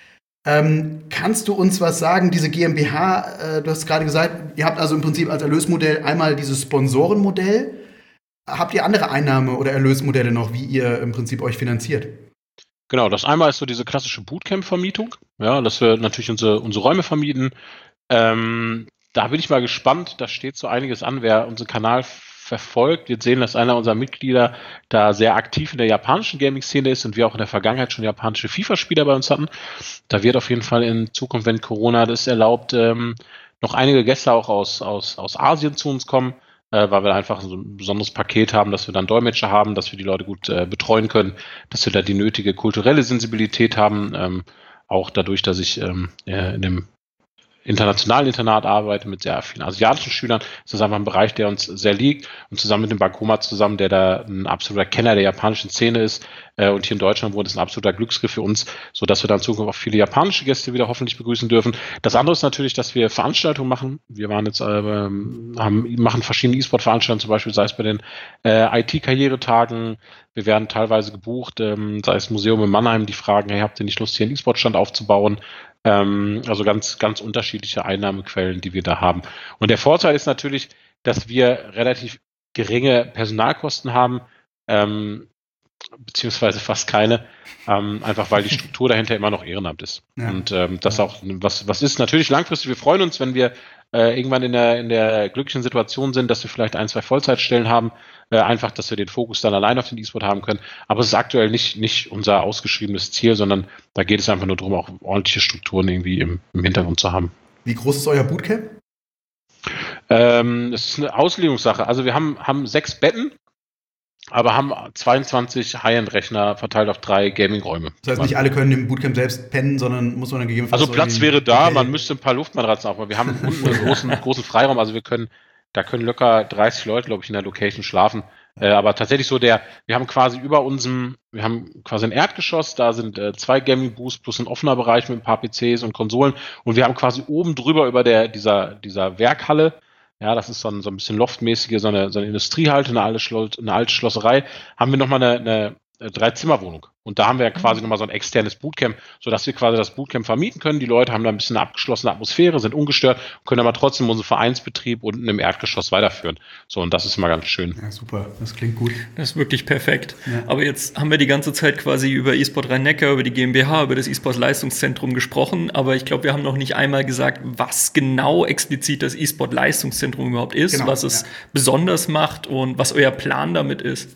[SPEAKER 2] Ähm, kannst du uns was sagen, diese GmbH, äh, du hast gerade gesagt, ihr habt also im Prinzip als Erlösmodell einmal dieses Sponsorenmodell. Habt ihr andere Einnahme- oder Erlösmodelle noch, wie ihr im Prinzip euch finanziert?
[SPEAKER 4] Genau, das einmal ist so diese klassische Bootcamp-Vermietung, ja, dass wir natürlich unsere, unsere Räume vermieten. Ähm, da bin ich mal gespannt, da steht so einiges an, wer unseren Kanal verfolgt, wird sehen, dass einer unserer Mitglieder da sehr aktiv in der japanischen Gaming-Szene ist und wir auch in der Vergangenheit schon japanische FIFA-Spieler bei uns hatten. Da wird auf jeden Fall in Zukunft, wenn Corona das erlaubt, ähm, noch einige Gäste auch aus, aus, aus Asien zu uns kommen, äh, weil wir einfach so ein besonderes Paket haben, dass wir dann Dolmetscher haben, dass wir die Leute gut äh, betreuen können, dass wir da die nötige kulturelle Sensibilität haben, ähm, auch dadurch, dass ich ähm, in dem internationalen Internat arbeite mit sehr vielen asiatischen Schülern, ist das einfach ein Bereich, der uns sehr liegt und zusammen mit dem Bakoma zusammen, der da ein absoluter Kenner der japanischen Szene ist äh, und hier in Deutschland wohnt, ist ein absoluter Glücksgriff für uns, sodass wir dann in Zukunft auch viele japanische Gäste wieder hoffentlich begrüßen dürfen. Das andere ist natürlich, dass wir Veranstaltungen machen. Wir waren jetzt, äh, haben, machen verschiedene E-Sport-Veranstaltungen, zum Beispiel sei es bei den äh, I T-Karrieretagen. Wir werden teilweise gebucht, ähm, sei es Museum in Mannheim, die fragen, hey, habt ihr nicht Lust, hier einen E-Sport-Stand aufzubauen? Ähm, also ganz, ganz unterschiedliche Einnahmequellen, die wir da haben. Und der Vorteil ist natürlich, dass wir relativ geringe Personalkosten haben, ähm, beziehungsweise fast keine, ähm, einfach weil die Struktur dahinter immer noch Ehrenamt ist. Ja. Und ähm, das ja. auch, was, was ist natürlich langfristig, wir freuen uns, wenn wir äh, irgendwann in der, in der glücklichen Situation sind, dass wir vielleicht ein, zwei Vollzeitstellen haben, äh, einfach, dass wir den Fokus dann allein auf den E-Sport haben können. Aber es ist aktuell nicht, nicht unser ausgeschriebenes Ziel, sondern da geht es einfach nur darum, auch ordentliche Strukturen irgendwie im, im Hintergrund zu haben.
[SPEAKER 2] Wie groß ist euer Bootcamp?
[SPEAKER 4] Ähm, es ist eine Auslegungssache. Also wir haben, haben sechs Betten, aber haben zweiundzwanzig High-End-Rechner verteilt auf drei Gaming-Räume.
[SPEAKER 2] Das heißt, nicht alle können im Bootcamp selbst pennen, sondern muss man dann gegebenenfalls...
[SPEAKER 4] Also Platz wäre da, okay. Man müsste ein paar Luftmatratzen aufbauen. Wir haben unten einen großen, großen Freiraum, also wir können, da können locker dreißig Leute, glaube ich, in der Location schlafen. Äh, aber tatsächlich so der, wir haben quasi über unserem, wir haben quasi ein Erdgeschoss, da sind äh, zwei Gaming-Booths plus ein offener Bereich mit ein paar P Cs und Konsolen und wir haben quasi oben drüber über der, dieser, dieser Werkhalle, ja, das ist so ein, so ein bisschen loftmäßige, so eine, so eine Industriehalte, eine alte, Schloss, eine alte Schlosserei, haben wir nochmal eine, eine Drei-Zimmer-Wohnung. Und da haben wir ja quasi mhm. nochmal so ein externes Bootcamp, sodass wir quasi das Bootcamp vermieten können. Die Leute haben da ein bisschen eine abgeschlossene Atmosphäre, sind ungestört, können aber trotzdem unseren Vereinsbetrieb unten im Erdgeschoss weiterführen. So, und das ist immer ganz schön.
[SPEAKER 2] Ja, super. Das klingt gut.
[SPEAKER 3] Das ist wirklich perfekt.
[SPEAKER 2] Ja.
[SPEAKER 3] Aber jetzt haben wir die ganze Zeit quasi über eSport Rhein-Neckar, über die GmbH, über das eSport Leistungszentrum gesprochen. Aber ich glaube, wir haben noch nicht einmal gesagt, was genau explizit das eSport Leistungszentrum überhaupt ist, genau, was es ja. besonders macht und was euer Plan damit ist.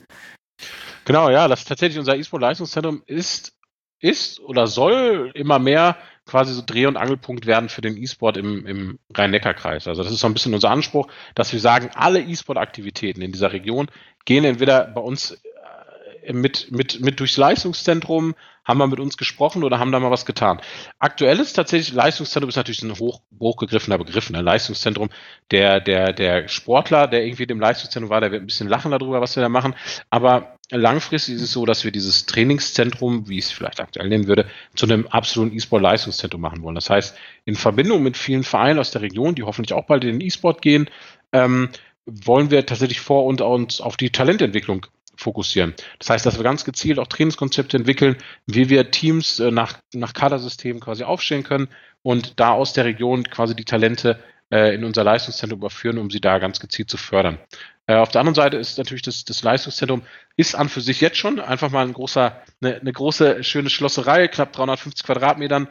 [SPEAKER 4] Genau, ja, das ist tatsächlich unser eSport-Leistungszentrum ist, ist oder soll immer mehr quasi so Dreh- und Angelpunkt werden für den eSport im, im Rhein-Neckar-Kreis. Also das ist so ein bisschen unser Anspruch, dass wir sagen, alle eSport-Aktivitäten in dieser Region gehen entweder bei uns mit, mit, mit durchs Leistungszentrum, haben wir mit uns gesprochen oder haben da mal was getan. Aktuell ist tatsächlich, Leistungszentrum ist natürlich ein hoch, hochgegriffener Begriff. Ein Leistungszentrum, der, der, der Sportler, der irgendwie im Leistungszentrum war, der wird ein bisschen lachen darüber, was wir da machen. Aber langfristig ist es so, dass wir dieses Trainingszentrum, wie ich es vielleicht aktuell nennen würde, zu einem absoluten E-Sport-Leistungszentrum machen wollen. Das heißt, in Verbindung mit vielen Vereinen aus der Region, die hoffentlich auch bald in den E-Sport gehen, ähm, wollen wir tatsächlich vor und uns auf die Talententwicklung fokussieren. Das heißt, dass wir ganz gezielt auch Trainingskonzepte entwickeln, wie wir Teams äh, nach, nach Kadersystemen quasi aufstellen können und da aus der Region quasi die Talente äh, in unser Leistungszentrum überführen, um sie da ganz gezielt zu fördern. Äh, auf der anderen Seite ist natürlich das, das Leistungszentrum ist an für sich jetzt schon einfach mal ein großer, eine, eine große, schöne Schlosserei, knapp dreihundertfünfzig Quadratmetern,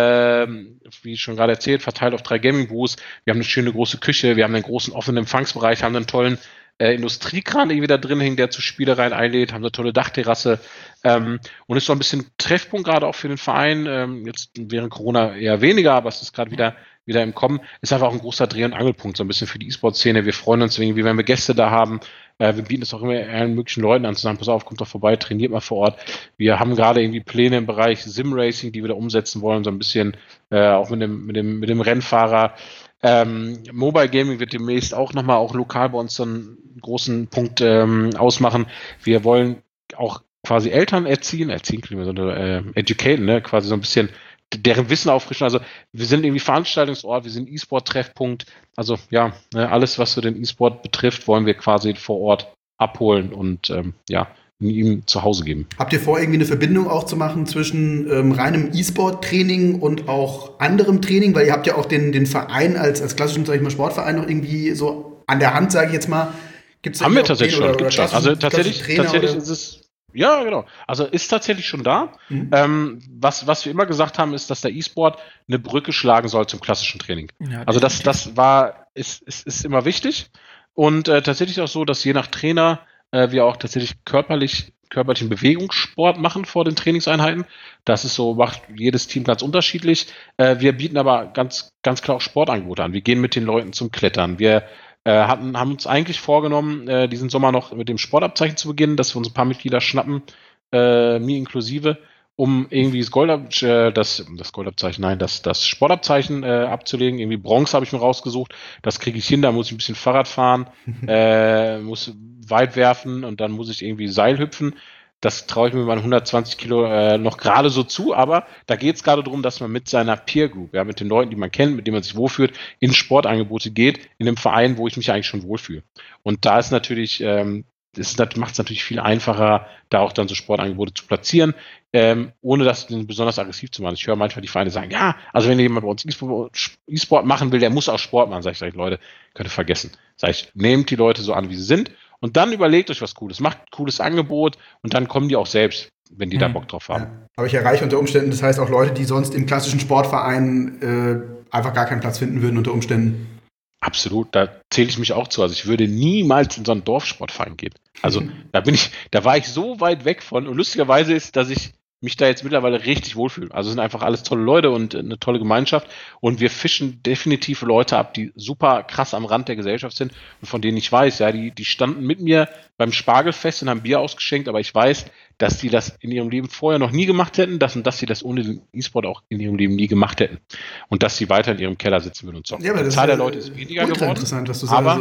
[SPEAKER 4] ähm, wie schon gerade erzählt, verteilt auf drei Gaming-Booths. Wir haben eine schöne große Küche, wir haben einen großen offenen Empfangsbereich, haben einen tollen Äh, Industriekran irgendwie da drin hängt, der zu Spielereien einlädt, haben eine tolle Dachterrasse ähm, und ist so ein bisschen Treffpunkt gerade auch für den Verein. Ähm, jetzt während Corona eher weniger, aber es ist gerade wieder wieder im Kommen. Ist einfach auch ein großer Dreh- und Angelpunkt so ein bisschen für die E-Sport-Szene. Wir freuen uns irgendwie, wenn wir Gäste da haben. Äh, wir bieten es auch immer allen möglichen Leuten an, zu sagen, pass auf, kommt doch vorbei, trainiert mal vor Ort. Wir haben gerade irgendwie Pläne im Bereich Sim-Racing, die wir da umsetzen wollen, so ein bisschen äh, auch mit dem, mit dem, mit dem Rennfahrer. Ähm, Mobile Gaming wird demnächst auch nochmal auch lokal bei uns so einen großen Punkt ähm, ausmachen. Wir wollen auch quasi Eltern erziehen, erziehen, sondern äh, educaten, ne? Quasi so ein bisschen deren Wissen auffrischen. Also wir sind irgendwie Veranstaltungsort, wir sind E-Sport-Treffpunkt. Also ja, ne, alles, was so den E-Sport betrifft, wollen wir quasi vor Ort abholen und ähm, ja, ihm zu Hause geben.
[SPEAKER 2] Habt ihr vor, irgendwie eine Verbindung auch zu machen zwischen ähm, reinem E-Sport-Training und auch anderem Training? Weil ihr habt ja auch den, den Verein als, als klassischen, sag ich mal, Sportverein noch irgendwie so an der Hand, sage ich jetzt mal. Gibt's
[SPEAKER 4] Haben wir tatsächlich schon. Oder, oder also tatsächlich, tatsächlich
[SPEAKER 2] oder?
[SPEAKER 4] ist es, ja genau, also ist tatsächlich schon da. Mhm. Ähm, was, was wir immer gesagt haben, ist, dass der E-Sport eine Brücke schlagen soll zum klassischen Training. Ja, also das, das war, ist, ist, ist immer wichtig. Und äh, tatsächlich auch so, dass je nach Trainer äh, wir auch tatsächlich körperlich, körperlichen Bewegungssport machen vor den Trainingseinheiten. Das ist so, macht jedes Team ganz unterschiedlich. Äh, wir bieten aber ganz, ganz klar auch Sportangebote an. Wir gehen mit den Leuten zum Klettern. Wir äh, hatten, haben uns eigentlich vorgenommen, äh, diesen Sommer noch mit dem Sportabzeichen zu beginnen, dass wir uns ein paar Mitglieder schnappen, äh, mir inklusive, um irgendwie das Goldab äh, das, das Goldabzeichen, nein, das, das Sportabzeichen äh, abzulegen. Irgendwie Bronze habe ich mir rausgesucht. Das kriege ich hin, da muss ich ein bisschen Fahrrad fahren, äh, muss weit werfen und dann muss ich irgendwie Seil hüpfen. Das traue ich mir mit meinen hundertzwanzig Kilo äh, noch gerade so zu, aber da geht es gerade darum, dass man mit seiner Peer Group, ja, mit den Leuten, die man kennt, mit denen man sich wohlfühlt, in Sportangebote geht, in einem Verein, wo ich mich eigentlich schon wohlfühle. Und da ist natürlich, ähm, das macht es natürlich viel einfacher, da auch dann so Sportangebote zu platzieren, ähm, ohne das besonders aggressiv zu machen. Ich höre manchmal die Vereine sagen, ja, also wenn jemand bei uns E-Sport machen will, der muss auch Sport machen. Sag ich, sag ich Leute, könnt ihr vergessen. Sag ich, nehmt die Leute so an, wie sie sind und dann überlegt euch was Cooles, macht ein cooles Angebot und dann kommen die auch selbst, wenn die hm. da Bock drauf haben. Ja.
[SPEAKER 2] Aber ich erreiche unter Umständen, das heißt auch Leute, die sonst im klassischen Sportverein äh, einfach gar keinen Platz finden würden unter Umständen.
[SPEAKER 4] Absolut, da zähle ich mich auch zu. Also ich würde niemals in so einen Dorfsportverein gehen. Also mhm. da bin ich, da war ich so weit weg von. Und lustigerweise ist, dass ich mich da jetzt mittlerweile richtig wohlfühle. Also es sind einfach alles tolle Leute und eine tolle Gemeinschaft. Und wir fischen definitiv Leute ab, die super krass am Rand der Gesellschaft sind und von denen ich weiß, ja, die, die standen mit mir beim Spargelfest und haben Bier ausgeschenkt, aber ich weiß, dass die das in ihrem Leben vorher noch nie gemacht hätten, dass, und dass sie das ohne den E-Sport auch in ihrem Leben nie gemacht hätten. Und dass sie weiter in ihrem Keller sitzen würden und zocken.
[SPEAKER 2] Ja, aber
[SPEAKER 4] die
[SPEAKER 2] das
[SPEAKER 4] Zahl
[SPEAKER 2] ist
[SPEAKER 4] der Leute ist weniger
[SPEAKER 2] ultra
[SPEAKER 4] geworden.
[SPEAKER 2] Interessant, was du sagst.
[SPEAKER 4] Aber
[SPEAKER 2] also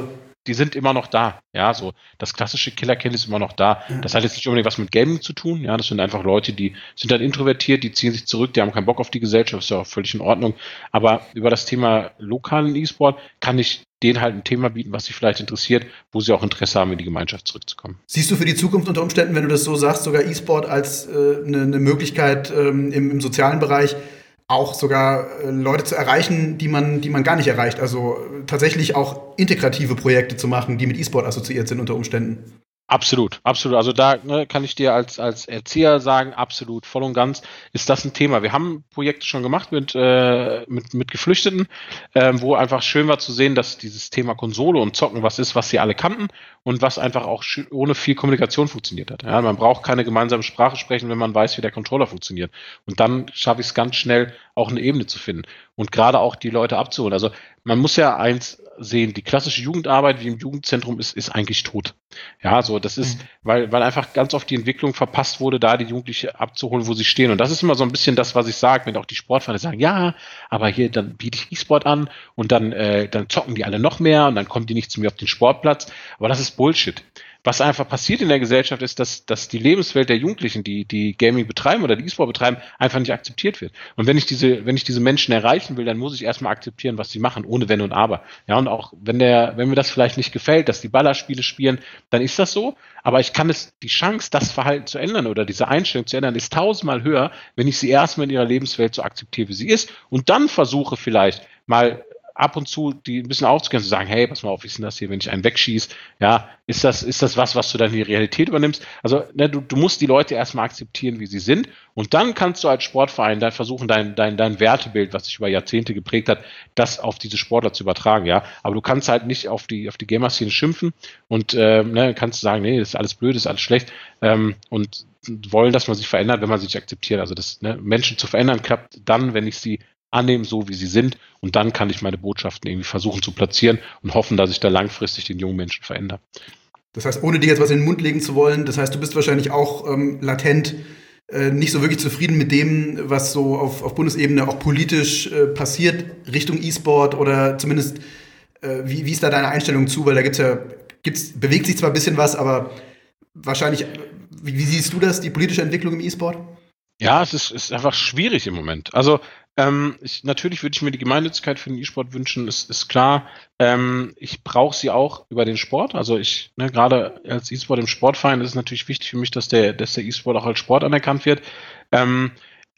[SPEAKER 4] die sind immer noch da. Ja, so das klassische Killerkind ist immer noch da. Ja. Das hat jetzt nicht unbedingt was mit Gaming zu tun. Ja, das sind einfach Leute, die sind dann introvertiert, die ziehen sich zurück, die haben keinen Bock auf die Gesellschaft, ist ja auch völlig in Ordnung. Aber über das Thema lokalen E-Sport kann ich denen halt ein Thema bieten, was sie vielleicht interessiert, wo sie auch Interesse haben, in die Gemeinschaft zurückzukommen.
[SPEAKER 2] Siehst du für die Zukunft unter Umständen, wenn du das so sagst, sogar E-Sport als äh, eine, eine Möglichkeit ähm, im, im sozialen Bereich auch sogar äh, Leute zu erreichen, die man, die man gar nicht erreicht? Also äh, tatsächlich auch integrative Projekte zu machen, die mit E-Sport assoziiert sind unter Umständen?
[SPEAKER 4] Absolut, absolut. Also da ne, kann ich dir als, als Erzieher sagen, absolut, voll und ganz ist das ein Thema. Wir haben Projekte schon gemacht mit, äh, mit, mit Geflüchteten, ähm, wo einfach schön war zu sehen, dass dieses Thema Konsole und Zocken was ist, was sie alle kannten und was einfach auch ohne viel Kommunikation funktioniert hat. Ja, man braucht keine gemeinsame Sprache sprechen, wenn man weiß, wie der Controller funktioniert. Und dann schaffe ich es ganz schnell, auch eine Ebene zu finden und gerade auch die Leute abzuholen. Also man muss ja eins sehen, die klassische Jugendarbeit wie im Jugendzentrum ist, ist eigentlich tot. Ja, so das ist, mhm. weil, weil einfach ganz oft die Entwicklung verpasst wurde, da die Jugendlichen abzuholen, wo sie stehen. Und das ist immer so ein bisschen das, was ich sage, wenn auch die Sportvereine sagen, ja, aber hier, dann biete ich E-Sport an und dann, äh, dann zocken die alle noch mehr und dann kommen die nicht zu mir auf den Sportplatz. Aber das ist Bullshit. Was einfach passiert in der Gesellschaft ist, dass, dass die Lebenswelt der Jugendlichen, die, die Gaming betreiben oder die E-Sport betreiben, einfach nicht akzeptiert wird. Und wenn ich diese, wenn ich diese Menschen erreichen will, dann muss ich erstmal akzeptieren, was sie machen, ohne Wenn und Aber. Ja, und auch wenn der, wenn mir das vielleicht nicht gefällt, dass die Ballerspiele spielen, dann ist das so. Aber ich kann es, die Chance, das Verhalten zu ändern oder diese Einstellung zu ändern, ist tausendmal höher, wenn ich sie erstmal in ihrer Lebenswelt so akzeptiere, wie sie ist und dann versuche vielleicht mal ab und zu die ein bisschen aufzuklären, zu sagen, hey, pass mal auf, wie ist denn das hier, wenn ich einen wegschieße? Ja, ist das, ist das was, was du dann in die Realität übernimmst? Also, ne, du, du musst die Leute erstmal akzeptieren, wie sie sind und dann kannst du als Sportverein dann versuchen, dein, dein, dein Wertebild, was sich über Jahrzehnte geprägt hat, das auf diese Sportler zu übertragen, ja. Aber du kannst halt nicht auf die, auf die Gamer-Szene schimpfen und ähm, ne, kannst sagen, nee, das ist alles blöd, das ist alles schlecht ähm, und wollen, dass man sich verändert, wenn man sich akzeptiert. Also das, ne, Menschen zu verändern klappt dann, wenn ich sie annehmen, so wie sie sind. Und dann kann ich meine Botschaften irgendwie versuchen zu platzieren und hoffen, dass ich da langfristig den jungen Menschen verändere.
[SPEAKER 2] Das heißt, ohne dir jetzt was in den Mund legen zu wollen, das heißt, du bist wahrscheinlich auch ähm, latent äh, nicht so wirklich zufrieden mit dem, was so auf, auf Bundesebene auch politisch äh, passiert, Richtung E-Sport oder zumindest, äh, wie, wie ist da deine Einstellung zu? Weil da gibt's ja, gibt's, bewegt sich zwar ein bisschen was, aber wahrscheinlich, wie, wie siehst du das, die politische Entwicklung im E-Sport?
[SPEAKER 4] Ja, es ist, ist einfach schwierig im Moment. Also ähm, ich, natürlich würde ich mir die Gemeinnützigkeit für den E-Sport wünschen, ist, ist klar. Ähm, ich brauche sie auch über den Sport. Also ich, ne, gerade als E-Sport im Sportverein ist es natürlich wichtig für mich, dass der, dass der E-Sport auch als Sport anerkannt wird. Ähm,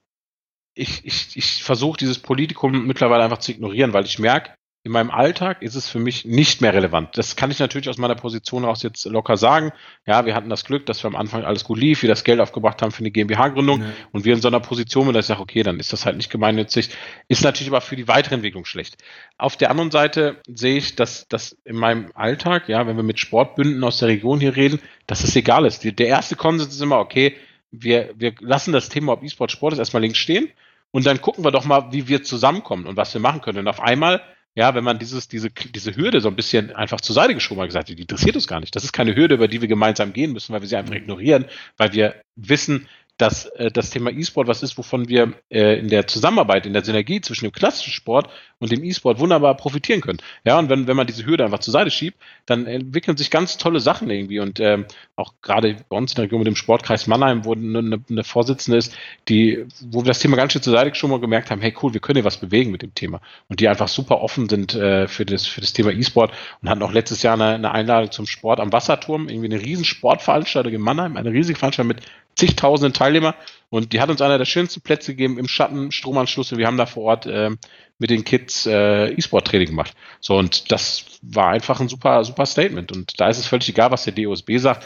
[SPEAKER 4] ich ich, ich versuche dieses Politikum mittlerweile einfach zu ignorieren, weil ich merke, in meinem Alltag ist es für mich nicht mehr relevant. Das kann ich natürlich aus meiner Position raus jetzt locker sagen. Ja, wir hatten das Glück, dass wir am Anfang alles gut lief, wir das Geld aufgebracht haben für eine GmbH-Gründung ja. Und wir in so einer Position, wo ich sage, okay, dann ist das halt nicht gemeinnützig. Ist natürlich aber für die weitere Entwicklung schlecht. Auf der anderen Seite sehe ich, dass das in meinem Alltag, ja, wenn wir mit Sportbünden aus der Region hier reden, dass es egal ist. Die, der erste Konsens ist immer, okay, wir, wir lassen das Thema, ob E-Sport Sport ist, erstmal links stehen und dann gucken wir doch mal, wie wir zusammenkommen und was wir machen können. Und auf einmal ja, wenn man dieses, diese, diese Hürde so ein bisschen einfach zur Seite geschoben hat, gesagt, die interessiert uns gar nicht. Das ist keine Hürde, über die wir gemeinsam gehen müssen, weil wir sie einfach ignorieren, weil wir wissen, dass äh, das Thema E-Sport was ist, wovon wir äh, in der Zusammenarbeit, in der Synergie zwischen dem klassischen Sport und dem E-Sport wunderbar profitieren können. Ja, und wenn, wenn man diese Hürde einfach zur Seite schiebt, dann entwickeln sich ganz tolle Sachen irgendwie. Und ähm, auch gerade bei uns in der Region mit dem Sportkreis Mannheim, wo eine, eine Vorsitzende ist, die, wo wir das Thema ganz schön zur Seite schon mal gemerkt haben, hey cool, wir können hier was bewegen mit dem Thema. Und die einfach super offen sind äh, für, das, für das Thema E-Sport und hatten auch letztes Jahr eine, eine Einladung zum Sport am Wasserturm, irgendwie eine riesen Sportveranstaltung in Mannheim, eine riesige Veranstaltung mit zigtausenden Teilnehmer und die hat uns einer der schönsten Plätze gegeben im Schatten, Stromanschluss und wir haben da vor Ort äh, mit den Kids äh, E-Sport-Training gemacht. So und das war einfach ein super, super Statement und da ist es völlig egal, was der D O S B sagt.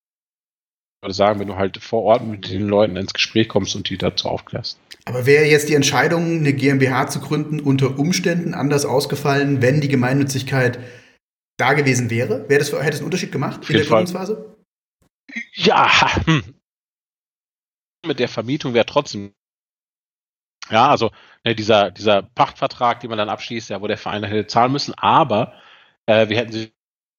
[SPEAKER 4] Ich würde sagen, wenn du halt vor Ort mit den Leuten ins Gespräch kommst und die dazu aufklärst.
[SPEAKER 2] Aber wäre jetzt die Entscheidung, eine GmbH zu gründen, unter Umständen anders ausgefallen, wenn die Gemeinnützigkeit da gewesen wäre? Wäre das, hätte es einen Unterschied gemacht in der Gründungsphase?
[SPEAKER 4] Ja, hm. Mit der Vermietung wäre trotzdem, ja, also ne, dieser, dieser Pachtvertrag, den man dann abschließt, ja, wo der Verein hätte zahlen müssen, aber äh, wir hätten sie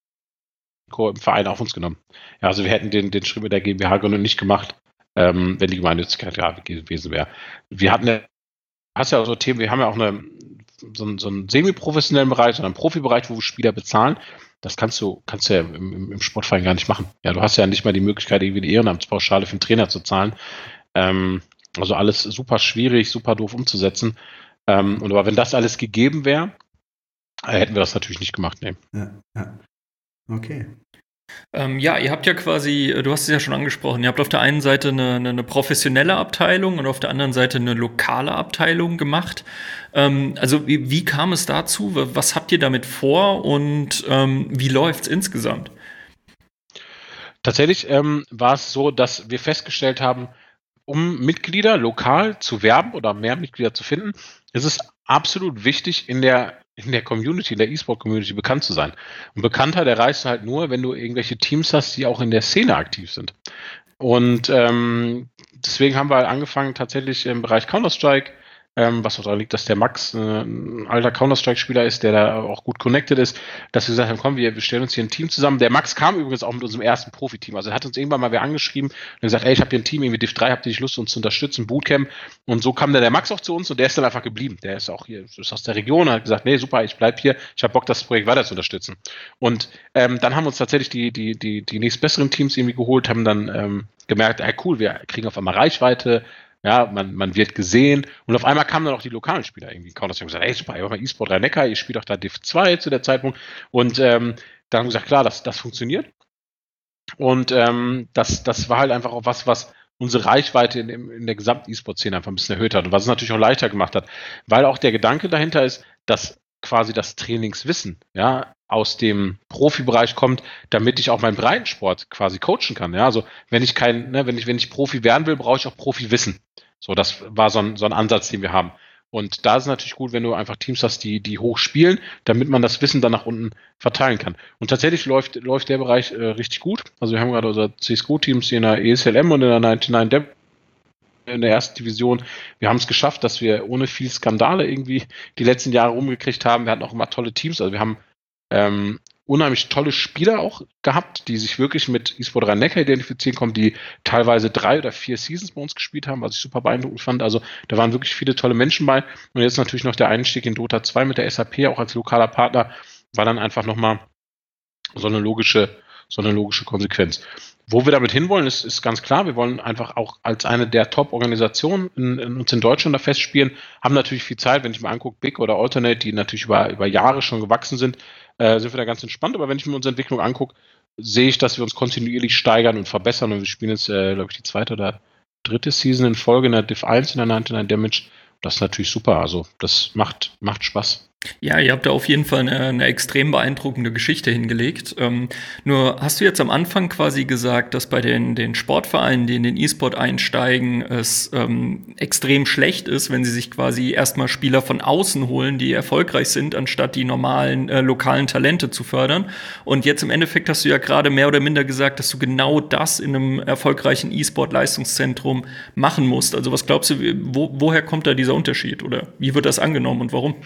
[SPEAKER 4] im Verein auf uns genommen. Ja, also wir hätten den, den Schritt mit der GmbH-Gründung nicht gemacht, ähm, wenn die Gemeinnützigkeit ja gewesen wäre. Wir hatten ja, hast ja auch so Themen, wir haben ja auch eine, so, einen, so einen semi-professionellen Bereich, so einen Profibereich, wo wir Spieler bezahlen. Das kannst du, kannst du ja im, im Sportverein gar nicht machen. Ja, du hast ja nicht mal die Möglichkeit, irgendwie die Ehrenamtspauschale für einen Trainer zu zahlen. Ähm, also alles super schwierig, super doof umzusetzen. Ähm, und aber wenn das alles gegeben wäre, hätten wir das natürlich nicht gemacht. Nee.
[SPEAKER 2] Ja, ja. Okay.
[SPEAKER 3] Ähm, ja, ihr habt ja quasi, du hast es ja schon angesprochen, ihr habt auf der einen Seite eine, eine, eine professionelle Abteilung und auf der anderen Seite eine lokale Abteilung gemacht. Ähm, also wie, wie kam es dazu? Was habt ihr damit vor und ähm, wie läuft es insgesamt?
[SPEAKER 4] Tatsächlich ähm, war es so, dass wir festgestellt haben, um Mitglieder lokal zu werben oder mehr Mitglieder zu finden, ist es absolut wichtig, in der in der Community, in der E-Sport-Community bekannt zu sein. Und Bekanntheit erreichst du halt nur, wenn du irgendwelche Teams hast, die auch in der Szene aktiv sind. Und ähm, deswegen haben wir halt angefangen, tatsächlich im Bereich Counter-Strike, ähm, was auch daran liegt, dass der Max äh, ein alter Counter-Strike-Spieler ist, der da auch gut connected ist, dass wir gesagt haben, komm, wir, wir stellen uns hier ein Team zusammen. Der Max kam übrigens auch mit unserem ersten Profi-Team. Also er hat uns irgendwann mal wer angeschrieben und gesagt, ey, ich habe hier ein Team, irgendwie Div drei, habt ihr nicht Lust, uns zu unterstützen, Bootcamp? Und so kam dann der Max auch zu uns und der ist dann einfach geblieben. Der ist auch hier, ist aus der Region und hat gesagt, nee, super, ich bleib hier, ich habe Bock, das Projekt weiter zu unterstützen. Und ähm, dann haben wir uns tatsächlich die, die, die, die nächstbesseren Teams irgendwie geholt, haben dann ähm, gemerkt, ey, cool, wir kriegen auf einmal Reichweite, ja, man, man wird gesehen und auf einmal kamen dann auch die lokalen Spieler irgendwie in Counter-Strike und gesagt, ey, super, ihr macht mal E-Sport Rhein-Neckar, ihr spielt auch da Div zwei zu der Zeitpunkt und ähm, dann haben wir gesagt, klar, das, das funktioniert und ähm, das, das war halt einfach auch was, was unsere Reichweite in, in der gesamten E-Sport-Szene einfach ein bisschen erhöht hat und was es natürlich auch leichter gemacht hat, weil auch der Gedanke dahinter ist, dass quasi das Trainingswissen, ja, aus dem Profibereich kommt, damit ich auch meinen Breitensport quasi coachen kann. Ja, also wenn ich kein, ne, wenn ich, wenn ich Profi werden will, brauche ich auch Profi-Wissen. So, das war so ein, so ein Ansatz, den wir haben. Und da ist es natürlich gut, wenn du einfach Teams hast, die, die hoch spielen, damit man das Wissen dann nach unten verteilen kann. Und tatsächlich läuft, läuft der Bereich äh, richtig gut. Also wir haben gerade unser C S G O-Teams in der E S L M und in der neunundneunzig Dev in der ersten Division. Wir haben es geschafft, dass wir ohne viel Skandale irgendwie die letzten Jahre rumgekriegt haben. Wir hatten auch immer tolle Teams. Also wir haben ähm, unheimlich tolle Spieler auch gehabt, die sich wirklich mit E-Sport Rhein-Neckar identifizieren konnten, die teilweise drei oder vier Seasons bei uns gespielt haben, was ich super beeindruckend fand. Also da waren wirklich viele tolle Menschen bei. Und jetzt natürlich noch der Einstieg in Dota zwei mit der S A P, auch als lokaler Partner, war dann einfach nochmal so eine logische, so eine logische Konsequenz. Wo wir damit hinwollen, ist, ist ganz klar. Wir wollen einfach auch als eine der Top-Organisationen in, in uns in Deutschland da festspielen. Haben natürlich viel Zeit, wenn ich mir angucke, Big oder Alternate, die natürlich über, über Jahre schon gewachsen sind, äh, sind wir da ganz entspannt. Aber wenn ich mir unsere Entwicklung angucke, sehe ich, dass wir uns kontinuierlich steigern und verbessern. Und wir spielen jetzt, äh, glaube ich, die zweite oder dritte Season in Folge in der Div eins in der neunundneunzig Damage. Das ist natürlich super. Also das macht, macht Spaß.
[SPEAKER 3] Ja, ihr habt da auf jeden Fall eine, eine extrem beeindruckende Geschichte hingelegt. Ähm, nur hast du jetzt am Anfang quasi gesagt, dass bei den, den Sportvereinen, die in den E-Sport einsteigen, es ähm, extrem schlecht ist, wenn sie sich quasi erstmal Spieler von außen holen, die erfolgreich sind, anstatt die normalen äh, lokalen Talente zu fördern. Und jetzt im Endeffekt hast du ja gerade mehr oder minder gesagt, dass du genau das in einem erfolgreichen E-Sport-Leistungszentrum machen musst. Also was glaubst du, wo, woher kommt da dieser Unterschied? Oder wie wird das angenommen und warum?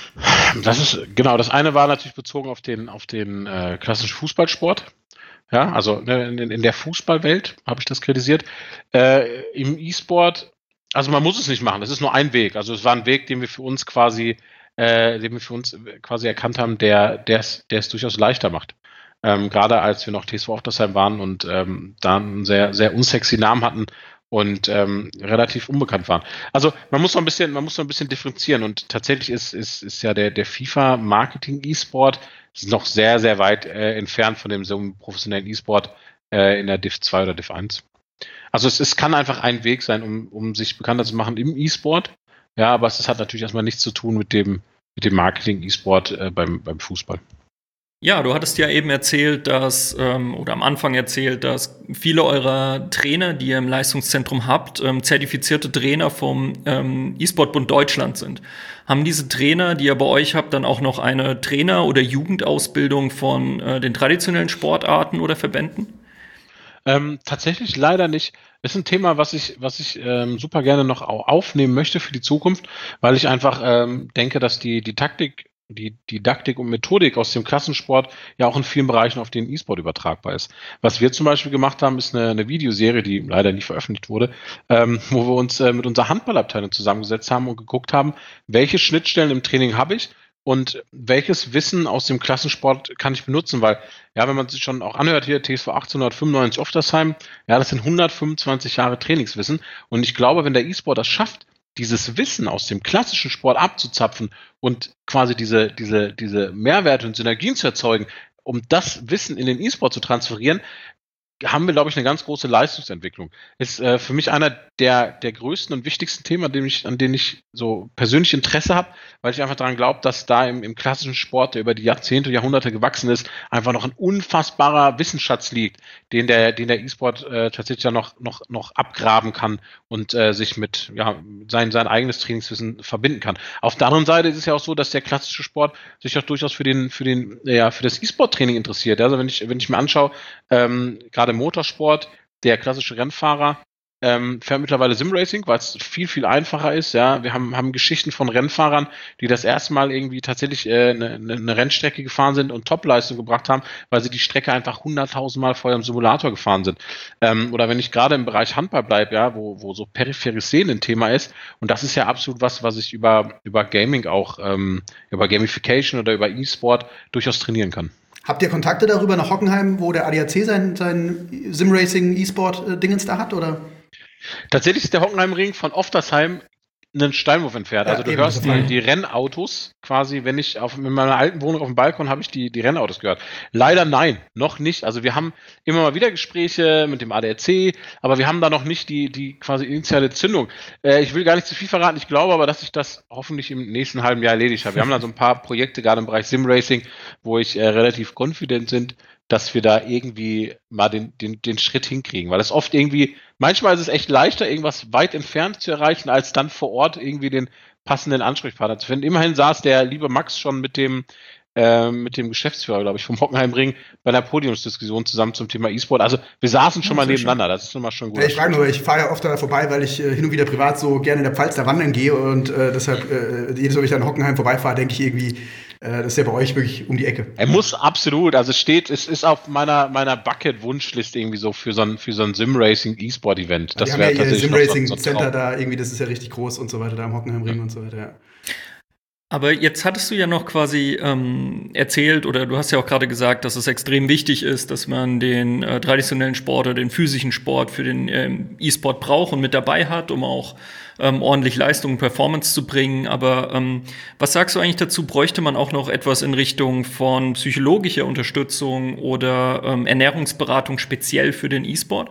[SPEAKER 4] Das ist, genau, das eine war natürlich bezogen auf den, auf den äh, klassischen Fußballsport. Ja, also ne, in, in der Fußballwelt habe ich das kritisiert. Äh, Im E-Sport, also man muss es nicht machen, das ist nur ein Weg. Also es war ein Weg, den wir für uns quasi, äh, den wir für uns quasi erkannt haben, der, der es, der es durchaus leichter macht. Ähm, gerade als wir noch T S V Oftersheim waren und ähm, da einen sehr, sehr unsexy Namen hatten und ähm, relativ unbekannt waren. Also man muss noch ein bisschen, man muss noch ein bisschen differenzieren und tatsächlich ist, ist, ist ja der, der FIFA-Marketing-E-Sport noch sehr, sehr weit äh, entfernt von dem so einem professionellen E-Sport äh, in der Div zwei oder Div eins. Also es, es kann einfach ein Weg sein, um, um sich bekannter zu machen im E-Sport, ja, aber es, es hat natürlich erstmal nichts zu tun mit dem, mit dem Marketing-E-Sport äh, beim, beim Fußball.
[SPEAKER 3] Ja, du hattest ja eben erzählt, dass, ähm, oder am Anfang erzählt, dass viele eurer Trainer, die ihr im Leistungszentrum habt, ähm, zertifizierte Trainer vom ähm, E-Sport-Bund Deutschland sind. Haben diese Trainer, die ihr bei euch habt, dann auch noch eine Trainer- oder Jugendausbildung von äh, den traditionellen Sportarten oder Verbänden?
[SPEAKER 4] Ähm, tatsächlich leider nicht. Das ist ein Thema, was ich, was ich ähm, super gerne noch aufnehmen möchte für die Zukunft, weil ich einfach ähm, denke, dass die, die Taktik die Didaktik und Methodik aus dem Klassensport ja auch in vielen Bereichen auf den E-Sport übertragbar ist. Was wir zum Beispiel gemacht haben, ist eine, eine Videoserie, die leider nie veröffentlicht wurde, ähm, wo wir uns äh, mit unserer Handballabteilung zusammengesetzt haben und geguckt haben, welche Schnittstellen im Training habe ich und welches Wissen aus dem Klassensport kann ich benutzen, weil, ja, wenn man sich schon auch anhört, hier T S V achtzehnhundertfünfundneunzig Oftersheim, ja, das sind hundertfünfundzwanzig Jahre Trainingswissen und ich glaube, wenn der E-Sport das schafft, dieses Wissen aus dem klassischen Sport abzuzapfen und quasi diese, diese, diese Mehrwerte und Synergien zu erzeugen, um das Wissen in den E-Sport zu transferieren, haben wir, glaube ich, eine ganz große Leistungsentwicklung. Ist äh, für mich einer der, der größten und wichtigsten Themen, an denen ich, an denen ich so persönlich Interesse habe, weil ich einfach daran glaube, dass da im, im klassischen Sport, der über die Jahrzehnte, Jahrhunderte gewachsen ist, einfach noch ein unfassbarer Wissensschatz liegt, den der, den der E-Sport äh, tatsächlich ja noch, noch, noch abgraben kann und äh, sich mit ja, sein, sein eigenes Trainingswissen verbinden kann. Auf der anderen Seite ist es ja auch so, dass der klassische Sport sich auch durchaus für den, für den, ja, für das E-Sport-Training interessiert. Also wenn ich, wenn ich mir anschaue, ähm, gerade im Motorsport, der klassische Rennfahrer ähm, fährt mittlerweile Simracing, weil es viel, viel einfacher ist. Ja, wir haben, haben Geschichten von Rennfahrern, die das erste Mal irgendwie tatsächlich äh, eine, eine Rennstrecke gefahren sind und Topleistung gebracht haben, weil sie die Strecke einfach hunderttausend Mal vorher im Simulator gefahren sind. Ähm, oder wenn ich gerade im Bereich Handball bleibe, ja, wo, wo so peripheres Sehen ein Thema ist, und das ist ja absolut was, was ich über, über Gaming auch, ähm, über Gamification oder über E-Sport durchaus trainieren kann.
[SPEAKER 2] Habt ihr Kontakte darüber nach Hockenheim, wo der A D A C sein, sein Simracing-E-Sport-Dingens da hat, oder?
[SPEAKER 4] Tatsächlich ist der Hockenheimring von Oftersheim einen Steinwurf entfernt.
[SPEAKER 2] Ja,
[SPEAKER 4] also du
[SPEAKER 2] eben,
[SPEAKER 4] hörst
[SPEAKER 2] das war-
[SPEAKER 4] die, die Rennautos quasi, wenn ich auf, in meiner alten Wohnung auf dem Balkon habe ich die, die Rennautos gehört. Leider nein, noch nicht. Also wir haben immer mal wieder Gespräche mit dem A D A C, aber wir haben da noch nicht die, die quasi initiale Zündung. Äh, ich will gar nicht zu viel verraten, ich glaube aber, dass ich das hoffentlich im nächsten halben Jahr erledigt habe. Wir haben da so ein paar Projekte, gerade im Bereich Simracing, wo ich äh, relativ confident bin, dass wir da irgendwie mal den, den, den Schritt hinkriegen. Weil das oft irgendwie, manchmal ist es echt leichter, irgendwas weit entfernt zu erreichen, als dann vor Ort irgendwie den passenden Ansprechpartner zu finden. Immerhin saß der liebe Max schon mit dem, äh, mit dem Geschäftsführer, glaube ich, vom Hockenheimring bei einer Podiumsdiskussion zusammen zum Thema E-Sport. Also wir saßen schon
[SPEAKER 2] Ja,
[SPEAKER 4] mal
[SPEAKER 2] sehr
[SPEAKER 4] nebeneinander, das ist schon mal schon gut.
[SPEAKER 2] Ja, ich frage nur, ich fahre ja oft da vorbei, weil ich äh, hin und wieder privat so gerne in der Pfalz da wandern gehe und äh, deshalb, äh, jedes Mal, wenn ich an Hockenheim vorbeifahre, denke ich irgendwie, äh, das ist ja bei euch wirklich um die Ecke.
[SPEAKER 4] Er muss absolut, also es steht, es ist auf meiner, meiner Bucket-Wunschliste irgendwie so für so ein, für so ein Sim-Racing-E-Sport-Event.
[SPEAKER 2] Die
[SPEAKER 4] Das
[SPEAKER 2] haben
[SPEAKER 4] wäre
[SPEAKER 2] ja ihr
[SPEAKER 4] tatsächlich noch so- so ein
[SPEAKER 2] Simracing-Center
[SPEAKER 4] Traum.
[SPEAKER 2] da irgendwie, das ist ja richtig groß und so weiter, da am Hockenheimring und so weiter, ja.
[SPEAKER 3] Aber jetzt hattest du ja noch quasi ähm, erzählt, oder du hast ja auch gerade gesagt, dass es extrem wichtig ist, dass man den äh, traditionellen Sport oder den physischen Sport für den ähm, E-Sport braucht und mit dabei hat, um auch ähm, ordentlich Leistung und Performance zu bringen. Aber ähm, was sagst du eigentlich dazu? Bräuchte man auch noch etwas in Richtung von psychologischer Unterstützung oder ähm, Ernährungsberatung speziell für den E-Sport?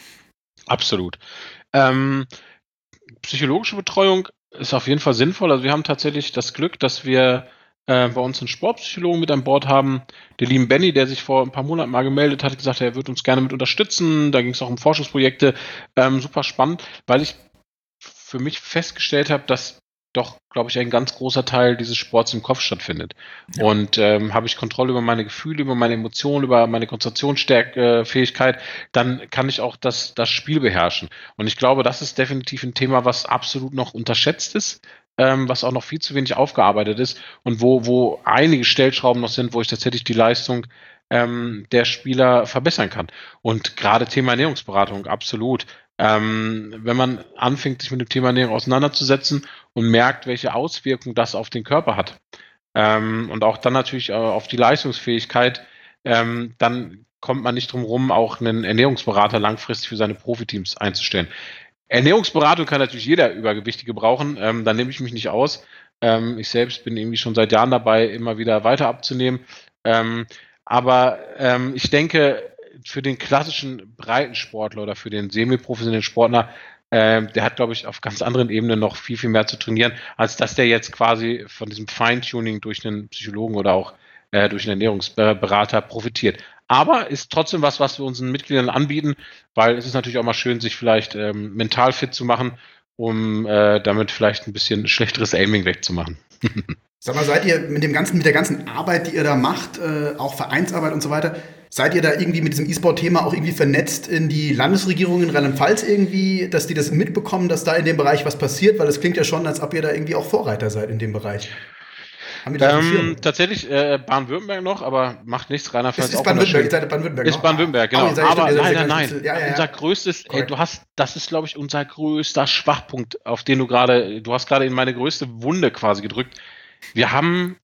[SPEAKER 4] Absolut. Ähm, psychologische Betreuung ist auf jeden Fall sinnvoll. Also wir haben tatsächlich das Glück, dass wir äh, bei uns einen Sportpsychologen mit an Bord haben, den lieben Benny, der sich vor ein paar Monaten mal gemeldet hat, gesagt, er wird uns gerne mit unterstützen. Da ging es auch um Forschungsprojekte. Ähm, super spannend, weil ich für mich festgestellt habe, dass doch, glaube ich, ein ganz großer Teil dieses Sports im Kopf stattfindet. Ja. Und ähm, habe ich Kontrolle über meine Gefühle, über meine Emotionen, über meine Konzentrationsfähigkeit, dann kann ich auch das, das Spiel beherrschen. Und ich glaube, das ist definitiv ein Thema, was absolut noch unterschätzt ist, ähm, was auch noch viel zu wenig aufgearbeitet ist und wo, wo einige Stellschrauben noch sind, wo ich tatsächlich die Leistung ähm, der Spieler verbessern kann. Und gerade Thema Ernährungsberatung, absolut. Ähm, wenn man anfängt, sich mit dem Thema Ernährung auseinanderzusetzen und merkt, welche Auswirkungen das auf den Körper hat ähm, und auch dann natürlich äh, auf die Leistungsfähigkeit, ähm, dann kommt man nicht drum rum, auch einen Ernährungsberater langfristig für seine Profiteams einzustellen. Ernährungsberatung kann natürlich jeder Übergewichtige brauchen, ähm, da nehme ich mich nicht aus. Ähm, ich selbst bin irgendwie schon seit Jahren dabei, immer wieder weiter abzunehmen. Ähm, aber ähm, ich denke, für den klassischen Breitensportler oder für den semi-professionellen Sportler, äh, der hat, glaube ich, auf ganz anderen Ebenen noch viel, viel mehr zu trainieren, als dass der jetzt quasi von diesem Feintuning durch einen Psychologen oder auch äh, durch einen Ernährungsberater profitiert. Aber ist trotzdem was, was wir unseren Mitgliedern anbieten, weil es ist natürlich auch mal schön, sich vielleicht ähm, mental fit zu machen, um äh, damit vielleicht ein bisschen schlechteres Aiming wegzumachen.
[SPEAKER 2] Sag mal, seid ihr mit dem ganzen, mit der ganzen Arbeit, die ihr da macht, äh, auch Vereinsarbeit und so weiter, seid ihr da irgendwie mit diesem E-Sport-Thema auch irgendwie vernetzt in die Landesregierung in Rheinland-Pfalz irgendwie, dass die das mitbekommen, dass da in dem Bereich was passiert? Weil das klingt ja schon, als ob ihr da irgendwie auch Vorreiter seid in dem Bereich. Haben wir das
[SPEAKER 4] ähm, tatsächlich äh, Baden-Württemberg noch, aber macht nichts. Rheinland-Pfalz
[SPEAKER 2] ist, ist
[SPEAKER 4] auch
[SPEAKER 2] Baden-Württemberg, ihr seid Baden-Württemberg
[SPEAKER 4] Ist
[SPEAKER 2] noch?
[SPEAKER 4] Baden-Württemberg, genau.
[SPEAKER 2] Oh, ihr seid-
[SPEAKER 4] aber
[SPEAKER 2] ihr seid-
[SPEAKER 4] leider
[SPEAKER 2] ihr seid-
[SPEAKER 4] nein.
[SPEAKER 2] ja, ja, ja.
[SPEAKER 4] Unser größtes, ey,
[SPEAKER 2] Korrekt.
[SPEAKER 4] du hast, das ist, glaube ich, unser größter Schwachpunkt, auf den du gerade, du hast gerade in meine größte Wunde quasi gedrückt. Wir haben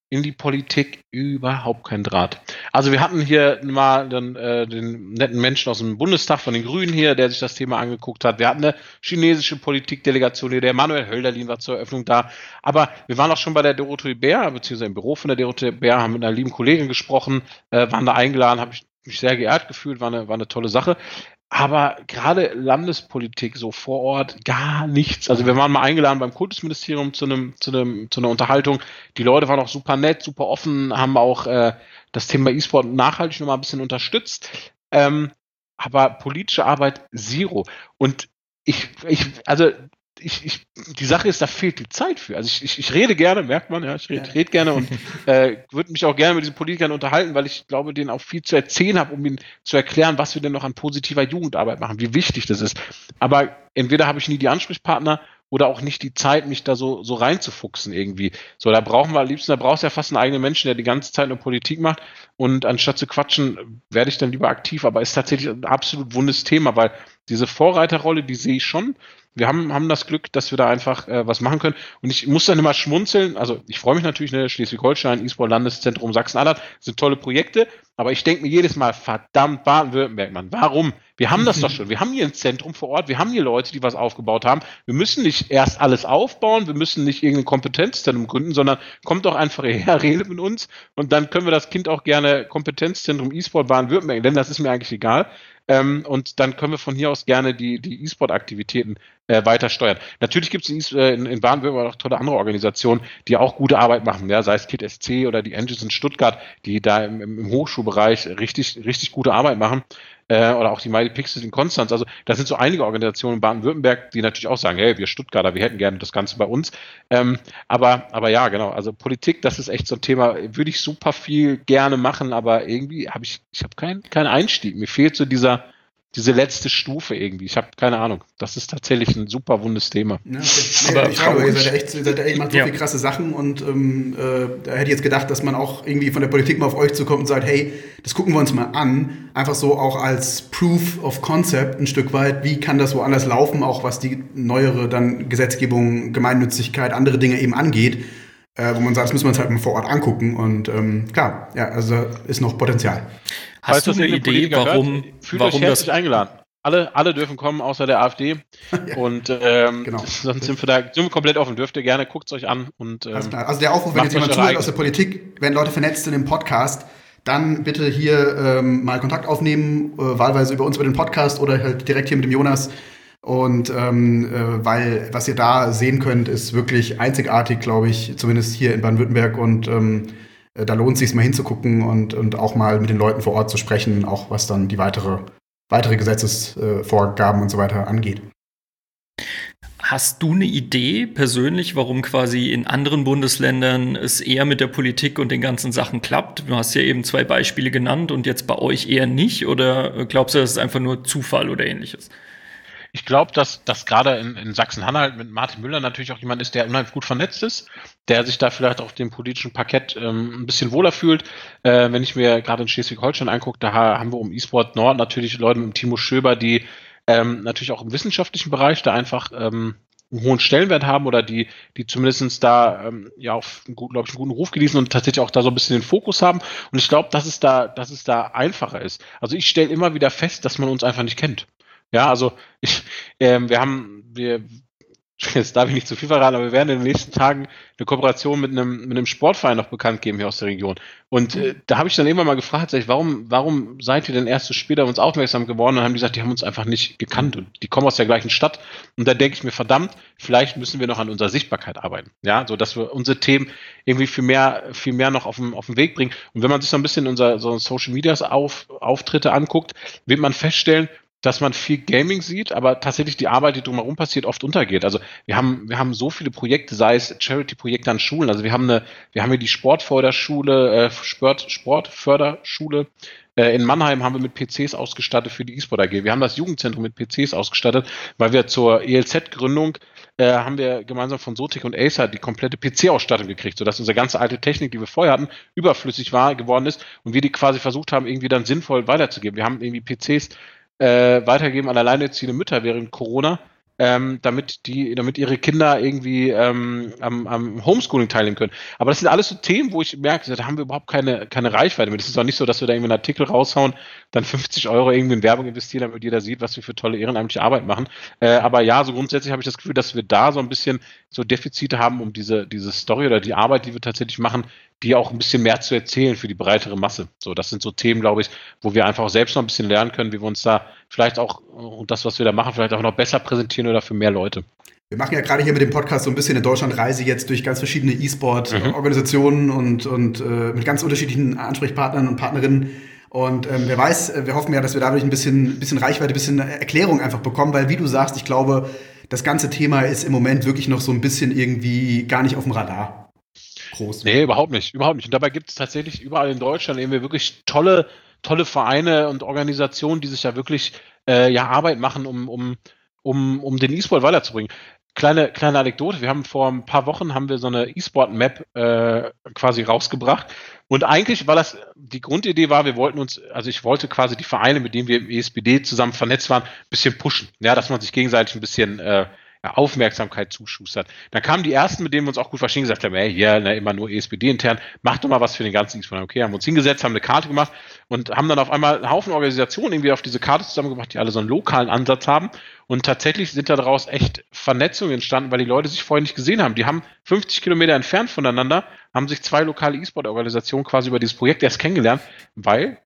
[SPEAKER 4] in die Politik überhaupt kein Draht. Also wir hatten hier mal den, äh, den netten Menschen aus dem Bundestag von den Grünen hier, der sich das Thema angeguckt hat. Wir hatten eine chinesische Politikdelegation hier, der Manuel Hölderlin war zur Eröffnung da. Aber wir waren auch schon bei der Dorothee Bär, beziehungsweise im Büro von der Dorothee Bär, haben mit einer lieben Kollegin gesprochen, äh, waren da eingeladen, habe ich mich sehr geehrt gefühlt, war eine, war eine tolle Sache. Aber gerade Landespolitik so vor Ort gar nichts. Also wir waren mal eingeladen beim Kultusministerium zu einem zu einem zu einer Unterhaltung. Die Leute waren auch super nett, super offen, haben auch äh, das Thema E-Sport nachhaltig nochmal ein bisschen unterstützt. Ähm, aber politische Arbeit zero. Und ich ich also Ich, ich, die Sache ist, da fehlt die Zeit für. Also ich, ich, ich rede gerne, merkt man, ja, ich rede, ja. rede gerne und äh, würde mich auch gerne mit diesen Politikern unterhalten, weil ich glaube, denen auch viel zu erzählen habe, um ihnen zu erklären, was wir denn noch an positiver Jugendarbeit machen, wie wichtig das ist. Aber entweder habe ich nie die Ansprechpartner oder auch nicht die Zeit, mich da so, so reinzufuchsen irgendwie. So, da brauchen wir am liebsten, da brauchst du ja fast einen eigenen Menschen, der die ganze Zeit nur Politik macht und anstatt zu quatschen, werde ich dann lieber aktiv, aber ist tatsächlich ein absolut wundes Thema, weil diese Vorreiterrolle, die sehe ich schon. Wir haben, haben das Glück, dass wir da einfach äh, was machen können. Und ich muss dann immer schmunzeln. Also ich freue mich natürlich, ne, Schleswig-Holstein, E-Sport-Landeszentrum Sachsen-Anhalt sind tolle Projekte. Aber ich denke mir jedes Mal, verdammt, Baden-Württemberg, Mann, warum? Wir haben das doch schon. Wir haben hier ein Zentrum vor Ort. Wir haben hier Leute, die was aufgebaut haben. Wir müssen nicht erst alles aufbauen. Wir müssen nicht irgendein Kompetenzzentrum gründen, sondern kommt doch einfach her, redet mit uns. Und dann können wir das Kind auch gerne Kompetenzzentrum E-Sport Baden-Württemberg nennen. Das ist mir eigentlich egal. Ähm, und dann können wir von hier aus gerne die, die E-Sport-Aktivitäten äh, weiter steuern. Natürlich gibt es in, äh, in Baden-Württemberg auch tolle andere Organisationen, die auch gute Arbeit machen, ja, sei es Kid S C oder die Engines in Stuttgart, die da im, im Hochschulbereich richtig, richtig gute Arbeit machen. Äh, oder auch die Mighty Pixels in Konstanz. Also da sind so einige Organisationen in Baden-Württemberg, die natürlich auch sagen, hey, wir Stuttgarter, wir hätten gerne das Ganze bei uns. Ähm, aber, aber ja, genau, also Politik, das ist echt so ein Thema, würde ich super viel gerne machen, aber irgendwie habe ich, ich habe keinen keinen Einstieg. Mir fehlt so dieser, diese letzte Stufe irgendwie. Ich habe keine Ahnung. Das ist tatsächlich ein super wundes Thema.
[SPEAKER 2] Ja, okay. Nee, aber ich frage, ihr seid ja echt, ihr seid ja echt, macht so ja. viel krasse Sachen und ähm, äh, da hätte ich jetzt gedacht, dass man auch irgendwie von der Politik mal auf euch zukommt und sagt, hey, das gucken wir uns mal an. Einfach so auch als Proof of Concept ein Stück weit. Wie kann das woanders laufen, auch was die neuere dann Gesetzgebung, Gemeinnützigkeit, andere Dinge eben angeht, äh, wo man sagt, das müssen wir uns halt mal vor Ort angucken und ähm, klar, ja, also da ist noch Potenzial.
[SPEAKER 3] Hast Falls du eine Idee, warum,
[SPEAKER 4] hört, fühlt
[SPEAKER 3] warum
[SPEAKER 4] euch herzlich
[SPEAKER 3] das
[SPEAKER 4] eingeladen? Alle, alle dürfen kommen, außer der AfD. Ja. Und ähm, genau. sonst sind wir da sind wir komplett offen. Dürft ihr gerne, guckt es euch an. Und, ähm,
[SPEAKER 2] also der Aufruf, wenn jetzt jemand zuhört aus der Politik, wenn Leute vernetzt sind im Podcast, dann bitte hier ähm, mal Kontakt aufnehmen, äh, wahlweise über uns, über den Podcast oder halt direkt hier mit dem Jonas. Und ähm, äh, weil, was ihr da sehen könnt, ist wirklich einzigartig, glaube ich, zumindest hier in Baden-Württemberg. Und ähm, da lohnt es sich mal hinzugucken und, und auch mal mit den Leuten vor Ort zu sprechen, auch was dann die weitere, weitere Gesetzesvorgaben und so weiter angeht.
[SPEAKER 3] Hast du eine Idee persönlich, warum quasi in anderen Bundesländern es eher mit der Politik und den ganzen Sachen klappt? Du hast ja eben zwei Beispiele genannt und jetzt bei euch eher nicht. Oder glaubst du, das ist einfach nur Zufall oder ähnliches?
[SPEAKER 4] Ich glaube, dass, dass gerade in, in Sachsen-Anhalt mit Martin Müller natürlich auch jemand ist, der unheimlich gut vernetzt ist, der sich da vielleicht auf dem politischen Parkett ähm, ein bisschen wohler fühlt. Äh, wenn ich mir gerade in Schleswig-Holstein angucke, da haben wir um E-Sport Nord natürlich Leute mit dem Timo Schöber, die ähm, natürlich auch im wissenschaftlichen Bereich da einfach ähm, einen hohen Stellenwert haben oder die, die zumindest da ähm, ja auf einen guten, glaube ich, einen guten Ruf genießen und tatsächlich auch da so ein bisschen den Fokus haben. Und ich glaube, dass es da, dass es da einfacher ist. Also ich stelle immer wieder fest, dass man uns einfach nicht kennt. Ja, also ich, ähm, wir haben, wir, jetzt darf ich nicht zu viel verraten, aber wir werden in den nächsten Tagen eine Kooperation mit einem, mit einem Sportverein noch bekannt geben hier aus der Region. Und äh, da habe ich dann irgendwann mal gefragt, sag ich, warum, warum seid ihr denn erst so später auf uns aufmerksam geworden? Und dann haben die gesagt, die haben uns einfach nicht gekannt und die kommen aus der gleichen Stadt. Und da denke ich mir, verdammt, vielleicht müssen wir noch an unserer Sichtbarkeit arbeiten. Ja, so dass wir unsere Themen irgendwie viel mehr, viel mehr noch auf den, auf den Weg bringen. Und wenn man sich so ein bisschen unser so Social Medias auf, Auftritte anguckt, wird man feststellen, dass man viel Gaming sieht, aber tatsächlich die Arbeit, die drumherum passiert, oft untergeht. Also wir haben, wir haben so viele Projekte, sei es Charity-Projekte an Schulen. Also wir haben eine, wir haben hier die Sportförderschule, äh, Sport, Sportförderschule. Äh, in Mannheim haben wir mit P Cs ausgestattet für die E-Sport A G. Wir haben das Jugendzentrum mit P Cs ausgestattet, weil wir zur E L Z-Gründung äh, haben wir gemeinsam von Sotic und Acer die komplette P C-Ausstattung gekriegt, sodass unsere ganze alte Technik, die wir vorher hatten, überflüssig war, geworden ist und wir die quasi versucht haben, irgendwie dann sinnvoll weiterzugeben. Wir haben irgendwie P Cs Äh, weitergeben an alleinerziehende Mütter während Corona. ähm, damit die, damit ihre Kinder irgendwie ähm, am, am Homeschooling teilnehmen können. Aber das sind alles so Themen, wo ich merke, da haben wir überhaupt keine, keine Reichweite mit. Es ist auch nicht so, dass wir da irgendwie einen Artikel raushauen, dann fünfzig Euro irgendwie in Werbung investieren, damit jeder sieht, was wir für tolle ehrenamtliche Arbeit machen. Äh, aber ja, so grundsätzlich habe ich das Gefühl, dass wir da so ein bisschen so Defizite haben, um diese, diese Story oder die Arbeit, die wir tatsächlich machen, die auch ein bisschen mehr zu erzählen für die breitere Masse. So, das sind so Themen, glaube ich, wo wir einfach auch selbst noch ein bisschen lernen können, wie wir uns da vielleicht auch, und das, was wir da machen, vielleicht auch noch besser präsentieren oder für mehr Leute.
[SPEAKER 2] Wir machen ja gerade hier mit dem Podcast so ein bisschen eine Deutschlandreise jetzt durch ganz verschiedene E-Sport-Organisationen mhm. und, und äh, mit ganz unterschiedlichen Ansprechpartnern und Partnerinnen. Und ähm, wer weiß, wir hoffen ja, dass wir dadurch ein bisschen, bisschen Reichweite, ein bisschen Erklärung einfach bekommen, weil, wie du sagst, ich glaube, das ganze Thema ist im Moment wirklich noch so ein bisschen irgendwie gar nicht auf dem Radar. Groß.
[SPEAKER 4] Nee, überhaupt nicht, überhaupt nicht. Und dabei gibt es tatsächlich überall in Deutschland eben wirklich tolle, tolle Vereine und Organisationen, die sich ja wirklich äh, ja, Arbeit machen, um, um, um, um den E-Sport weiterzubringen. Kleine, kleine Anekdote, wir haben vor ein paar Wochen haben wir so eine E-Sport-Map äh, quasi rausgebracht. Und eigentlich war das, die Grundidee war, wir wollten uns, also ich wollte quasi die Vereine, mit denen wir im E S B D zusammen vernetzt waren, ein bisschen pushen. Ja, dass man sich gegenseitig ein bisschen äh, Aufmerksamkeit zuschustert. Dann kamen die ersten, mit denen wir uns auch gut verstehen, gesagt haben, hey, hier, ne, immer nur E S B D intern, mach doch mal was für den ganzen E-Sport. Okay, haben wir uns hingesetzt, haben eine Karte gemacht und haben dann auf einmal einen Haufen Organisationen irgendwie auf diese Karte zusammengebracht, die alle so einen lokalen Ansatz haben. Und tatsächlich sind da daraus echt Vernetzungen entstanden, weil die Leute sich vorher nicht gesehen haben. Die haben fünfzig Kilometer entfernt voneinander, haben sich zwei lokale E-Sport-Organisationen quasi über dieses Projekt erst kennengelernt, weil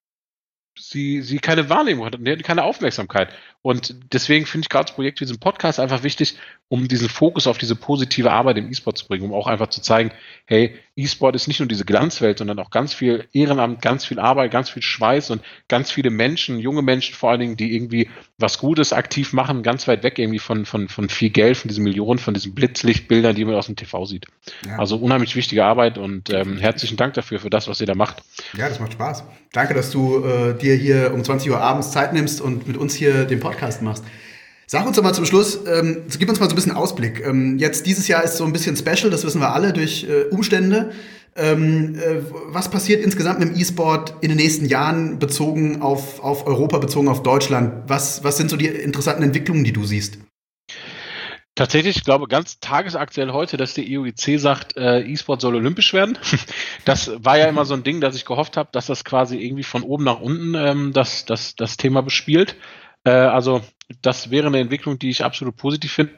[SPEAKER 4] sie, sie keine Wahrnehmung hatten, die hatten keine Aufmerksamkeit. Und deswegen finde ich gerade das Projekt wie diesen Podcast einfach wichtig, um diesen Fokus auf diese positive Arbeit im E-Sport zu bringen, um auch einfach zu zeigen, hey, E-Sport ist nicht nur diese Glanzwelt, sondern auch ganz viel Ehrenamt, ganz viel Arbeit, ganz viel Schweiß und ganz viele Menschen, junge Menschen vor allen Dingen, die irgendwie was Gutes aktiv machen, ganz weit weg irgendwie von, von, von viel Geld, von diesen Millionen, von diesen Blitzlichtbildern, die man aus dem T V sieht. Ja. Also unheimlich wichtige Arbeit und ähm, herzlichen Dank dafür, für das, was ihr da macht.
[SPEAKER 2] Ja, das macht Spaß. Danke, dass du äh, dir hier um zwanzig Uhr abends Zeit nimmst und mit uns hier den Podcast machst. Sag uns doch mal zum Schluss, ähm, gib uns mal so ein bisschen Ausblick. Ähm, jetzt dieses Jahr ist so ein bisschen special, das wissen wir alle durch äh, Umstände. Ähm, äh, was passiert insgesamt mit dem E-Sport in den nächsten Jahren bezogen auf, auf Europa, bezogen auf Deutschland? Was, was sind so die interessanten Entwicklungen, die du siehst?
[SPEAKER 4] Tatsächlich, ich glaube, ganz tagesaktuell heute, dass die E O I C sagt, äh, E-Sport soll olympisch werden. Das war ja immer so ein Ding, dass ich gehofft habe, dass das quasi irgendwie von oben nach unten ähm, das, das, das Thema bespielt. Äh, also das wäre eine Entwicklung, die ich absolut positiv finde.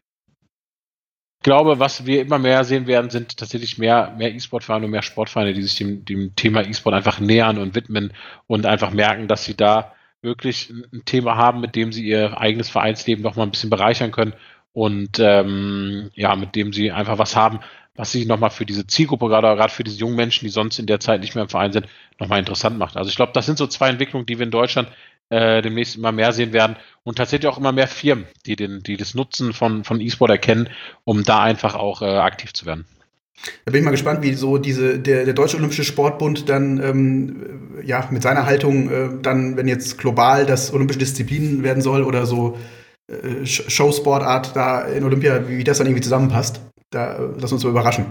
[SPEAKER 4] Ich glaube, was wir immer mehr sehen werden, sind tatsächlich mehr, mehr E-Sport-Vereine und mehr Sportvereine, die sich dem, dem Thema E-Sport einfach nähern und widmen und einfach merken, dass sie da wirklich ein Thema haben, mit dem sie ihr eigenes Vereinsleben noch mal ein bisschen bereichern können. Und ähm, ja, mit dem sie einfach was haben, was sich nochmal für diese Zielgruppe, gerade, gerade für diese jungen Menschen, die sonst in der Zeit nicht mehr im Verein sind, nochmal interessant macht. Also ich glaube, das sind so zwei Entwicklungen, die wir in Deutschland äh, demnächst immer mehr sehen werden und tatsächlich auch immer mehr Firmen, die, den, die das Nutzen von, von E-Sport erkennen, um da einfach auch äh, aktiv zu werden.
[SPEAKER 2] Da bin ich mal gespannt, wie so diese, der, der Deutsche Olympische Sportbund dann ähm, ja, mit seiner Haltung äh, dann, wenn jetzt global das olympische Disziplin werden soll oder so Showsportart da in Olympia, wie das dann irgendwie zusammenpasst. Da lass uns mal überraschen.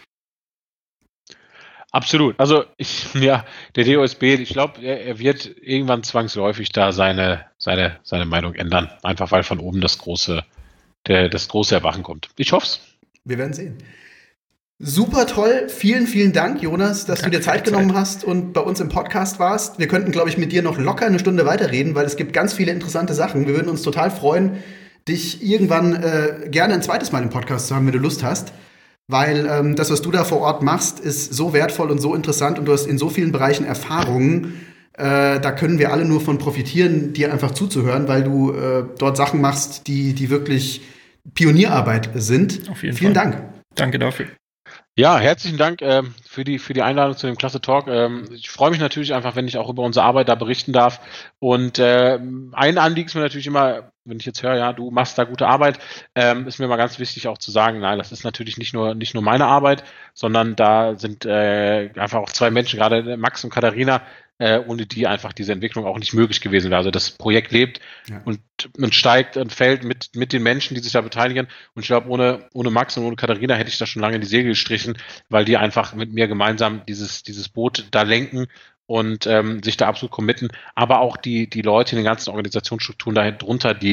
[SPEAKER 4] Absolut. Also ich, ja, der D O S B, ich glaube, er, er wird irgendwann zwangsläufig da seine, seine, seine Meinung ändern. Einfach weil von oben das große, der, das große Erwachen kommt. Ich hoffe es.
[SPEAKER 2] Wir werden sehen. Super toll. Vielen, vielen Dank, Jonas, dass Danke du dir Zeit genommen Zeit. hast und bei uns im Podcast warst. Wir könnten, glaube ich, mit dir noch locker eine Stunde weiterreden, weil es gibt ganz viele interessante Sachen. Wir würden uns total freuen, dich irgendwann äh, gerne ein zweites Mal im Podcast zu haben, wenn du Lust hast. Weil ähm, das, was du da vor Ort machst, ist so wertvoll und so interessant und du hast in so vielen Bereichen Erfahrungen. Äh, da können wir alle nur von profitieren, dir einfach zuzuhören, weil du äh, dort Sachen machst, die, die wirklich Pionierarbeit sind.
[SPEAKER 3] Auf jeden
[SPEAKER 2] Vielen
[SPEAKER 3] Fall.
[SPEAKER 2] Dank.
[SPEAKER 3] Danke dafür.
[SPEAKER 4] Ja, herzlichen Dank ähm, für die für die Einladung zu dem Klasse Talk. Ähm, ich freue mich natürlich einfach, wenn ich auch über unsere Arbeit da berichten darf. Und äh, ein Anliegen ist mir natürlich immer, wenn ich jetzt höre, ja, du machst da gute Arbeit, ähm, ist mir immer ganz wichtig auch zu sagen, nein, das ist natürlich nicht nur nicht nur meine Arbeit, sondern da sind äh, einfach auch zwei Menschen, gerade Max und Katharina, äh, ohne die einfach diese Entwicklung auch nicht möglich gewesen wäre. Also das Projekt lebt ja. und, und steigt und fällt mit, mit den Menschen, die sich da beteiligen. Und ich glaube, ohne, ohne Max und ohne Katharina hätte ich da schon lange in die Segel gestrichen, weil die einfach mit mir gemeinsam dieses, dieses Boot da lenken und ähm, sich da absolut committen. Aber auch die, die Leute in den ganzen Organisationsstrukturen da drunter, die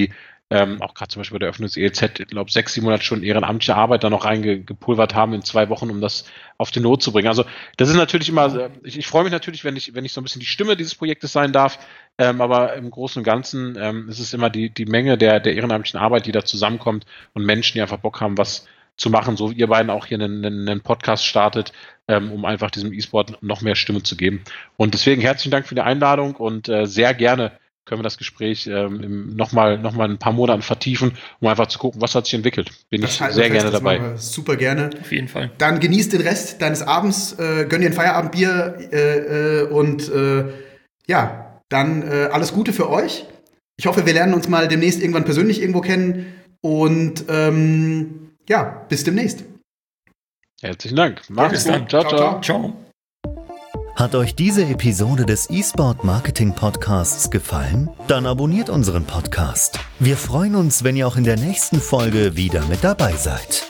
[SPEAKER 4] ähm, auch gerade zum Beispiel bei der Eröffnung des E L Z, ich glaube, sechs, siebenhundert Stunden ehrenamtliche Arbeit da noch reingepulvert haben in zwei Wochen, um das auf den Not zu bringen. Also das ist natürlich immer, ich, ich freue mich natürlich, wenn ich, wenn ich so ein bisschen die Stimme dieses Projektes sein darf, ähm, aber im Großen und Ganzen ähm, ist es immer die, die Menge der, der ehrenamtlichen Arbeit, die da zusammenkommt und Menschen, die einfach Bock haben, was zu machen, so wie ihr beiden auch hier einen, einen Podcast startet, ähm, um einfach diesem E-Sport noch mehr Stimme zu geben. Und deswegen herzlichen Dank für die Einladung und äh, sehr gerne können wir das Gespräch ähm, nochmal noch mal ein paar Monaten vertiefen, um einfach zu gucken, was hat sich entwickelt. Bin ich sehr fest, gerne dabei.
[SPEAKER 2] Super gerne.
[SPEAKER 3] Auf jeden Fall.
[SPEAKER 2] Dann genießt den Rest deines Abends, äh, gönn dir ein Feierabendbier äh, äh, und äh, ja, dann äh, alles Gute für euch. Ich hoffe, wir lernen uns mal demnächst irgendwann persönlich irgendwo kennen und ähm, ja, bis demnächst.
[SPEAKER 4] Herzlichen Dank. Macht's gut.
[SPEAKER 3] Ciao, ciao. Ciao.
[SPEAKER 1] Hat euch diese Episode des eSport Marketing Podcasts gefallen? Dann abonniert unseren Podcast. Wir freuen uns, wenn ihr auch in der nächsten Folge wieder mit dabei seid.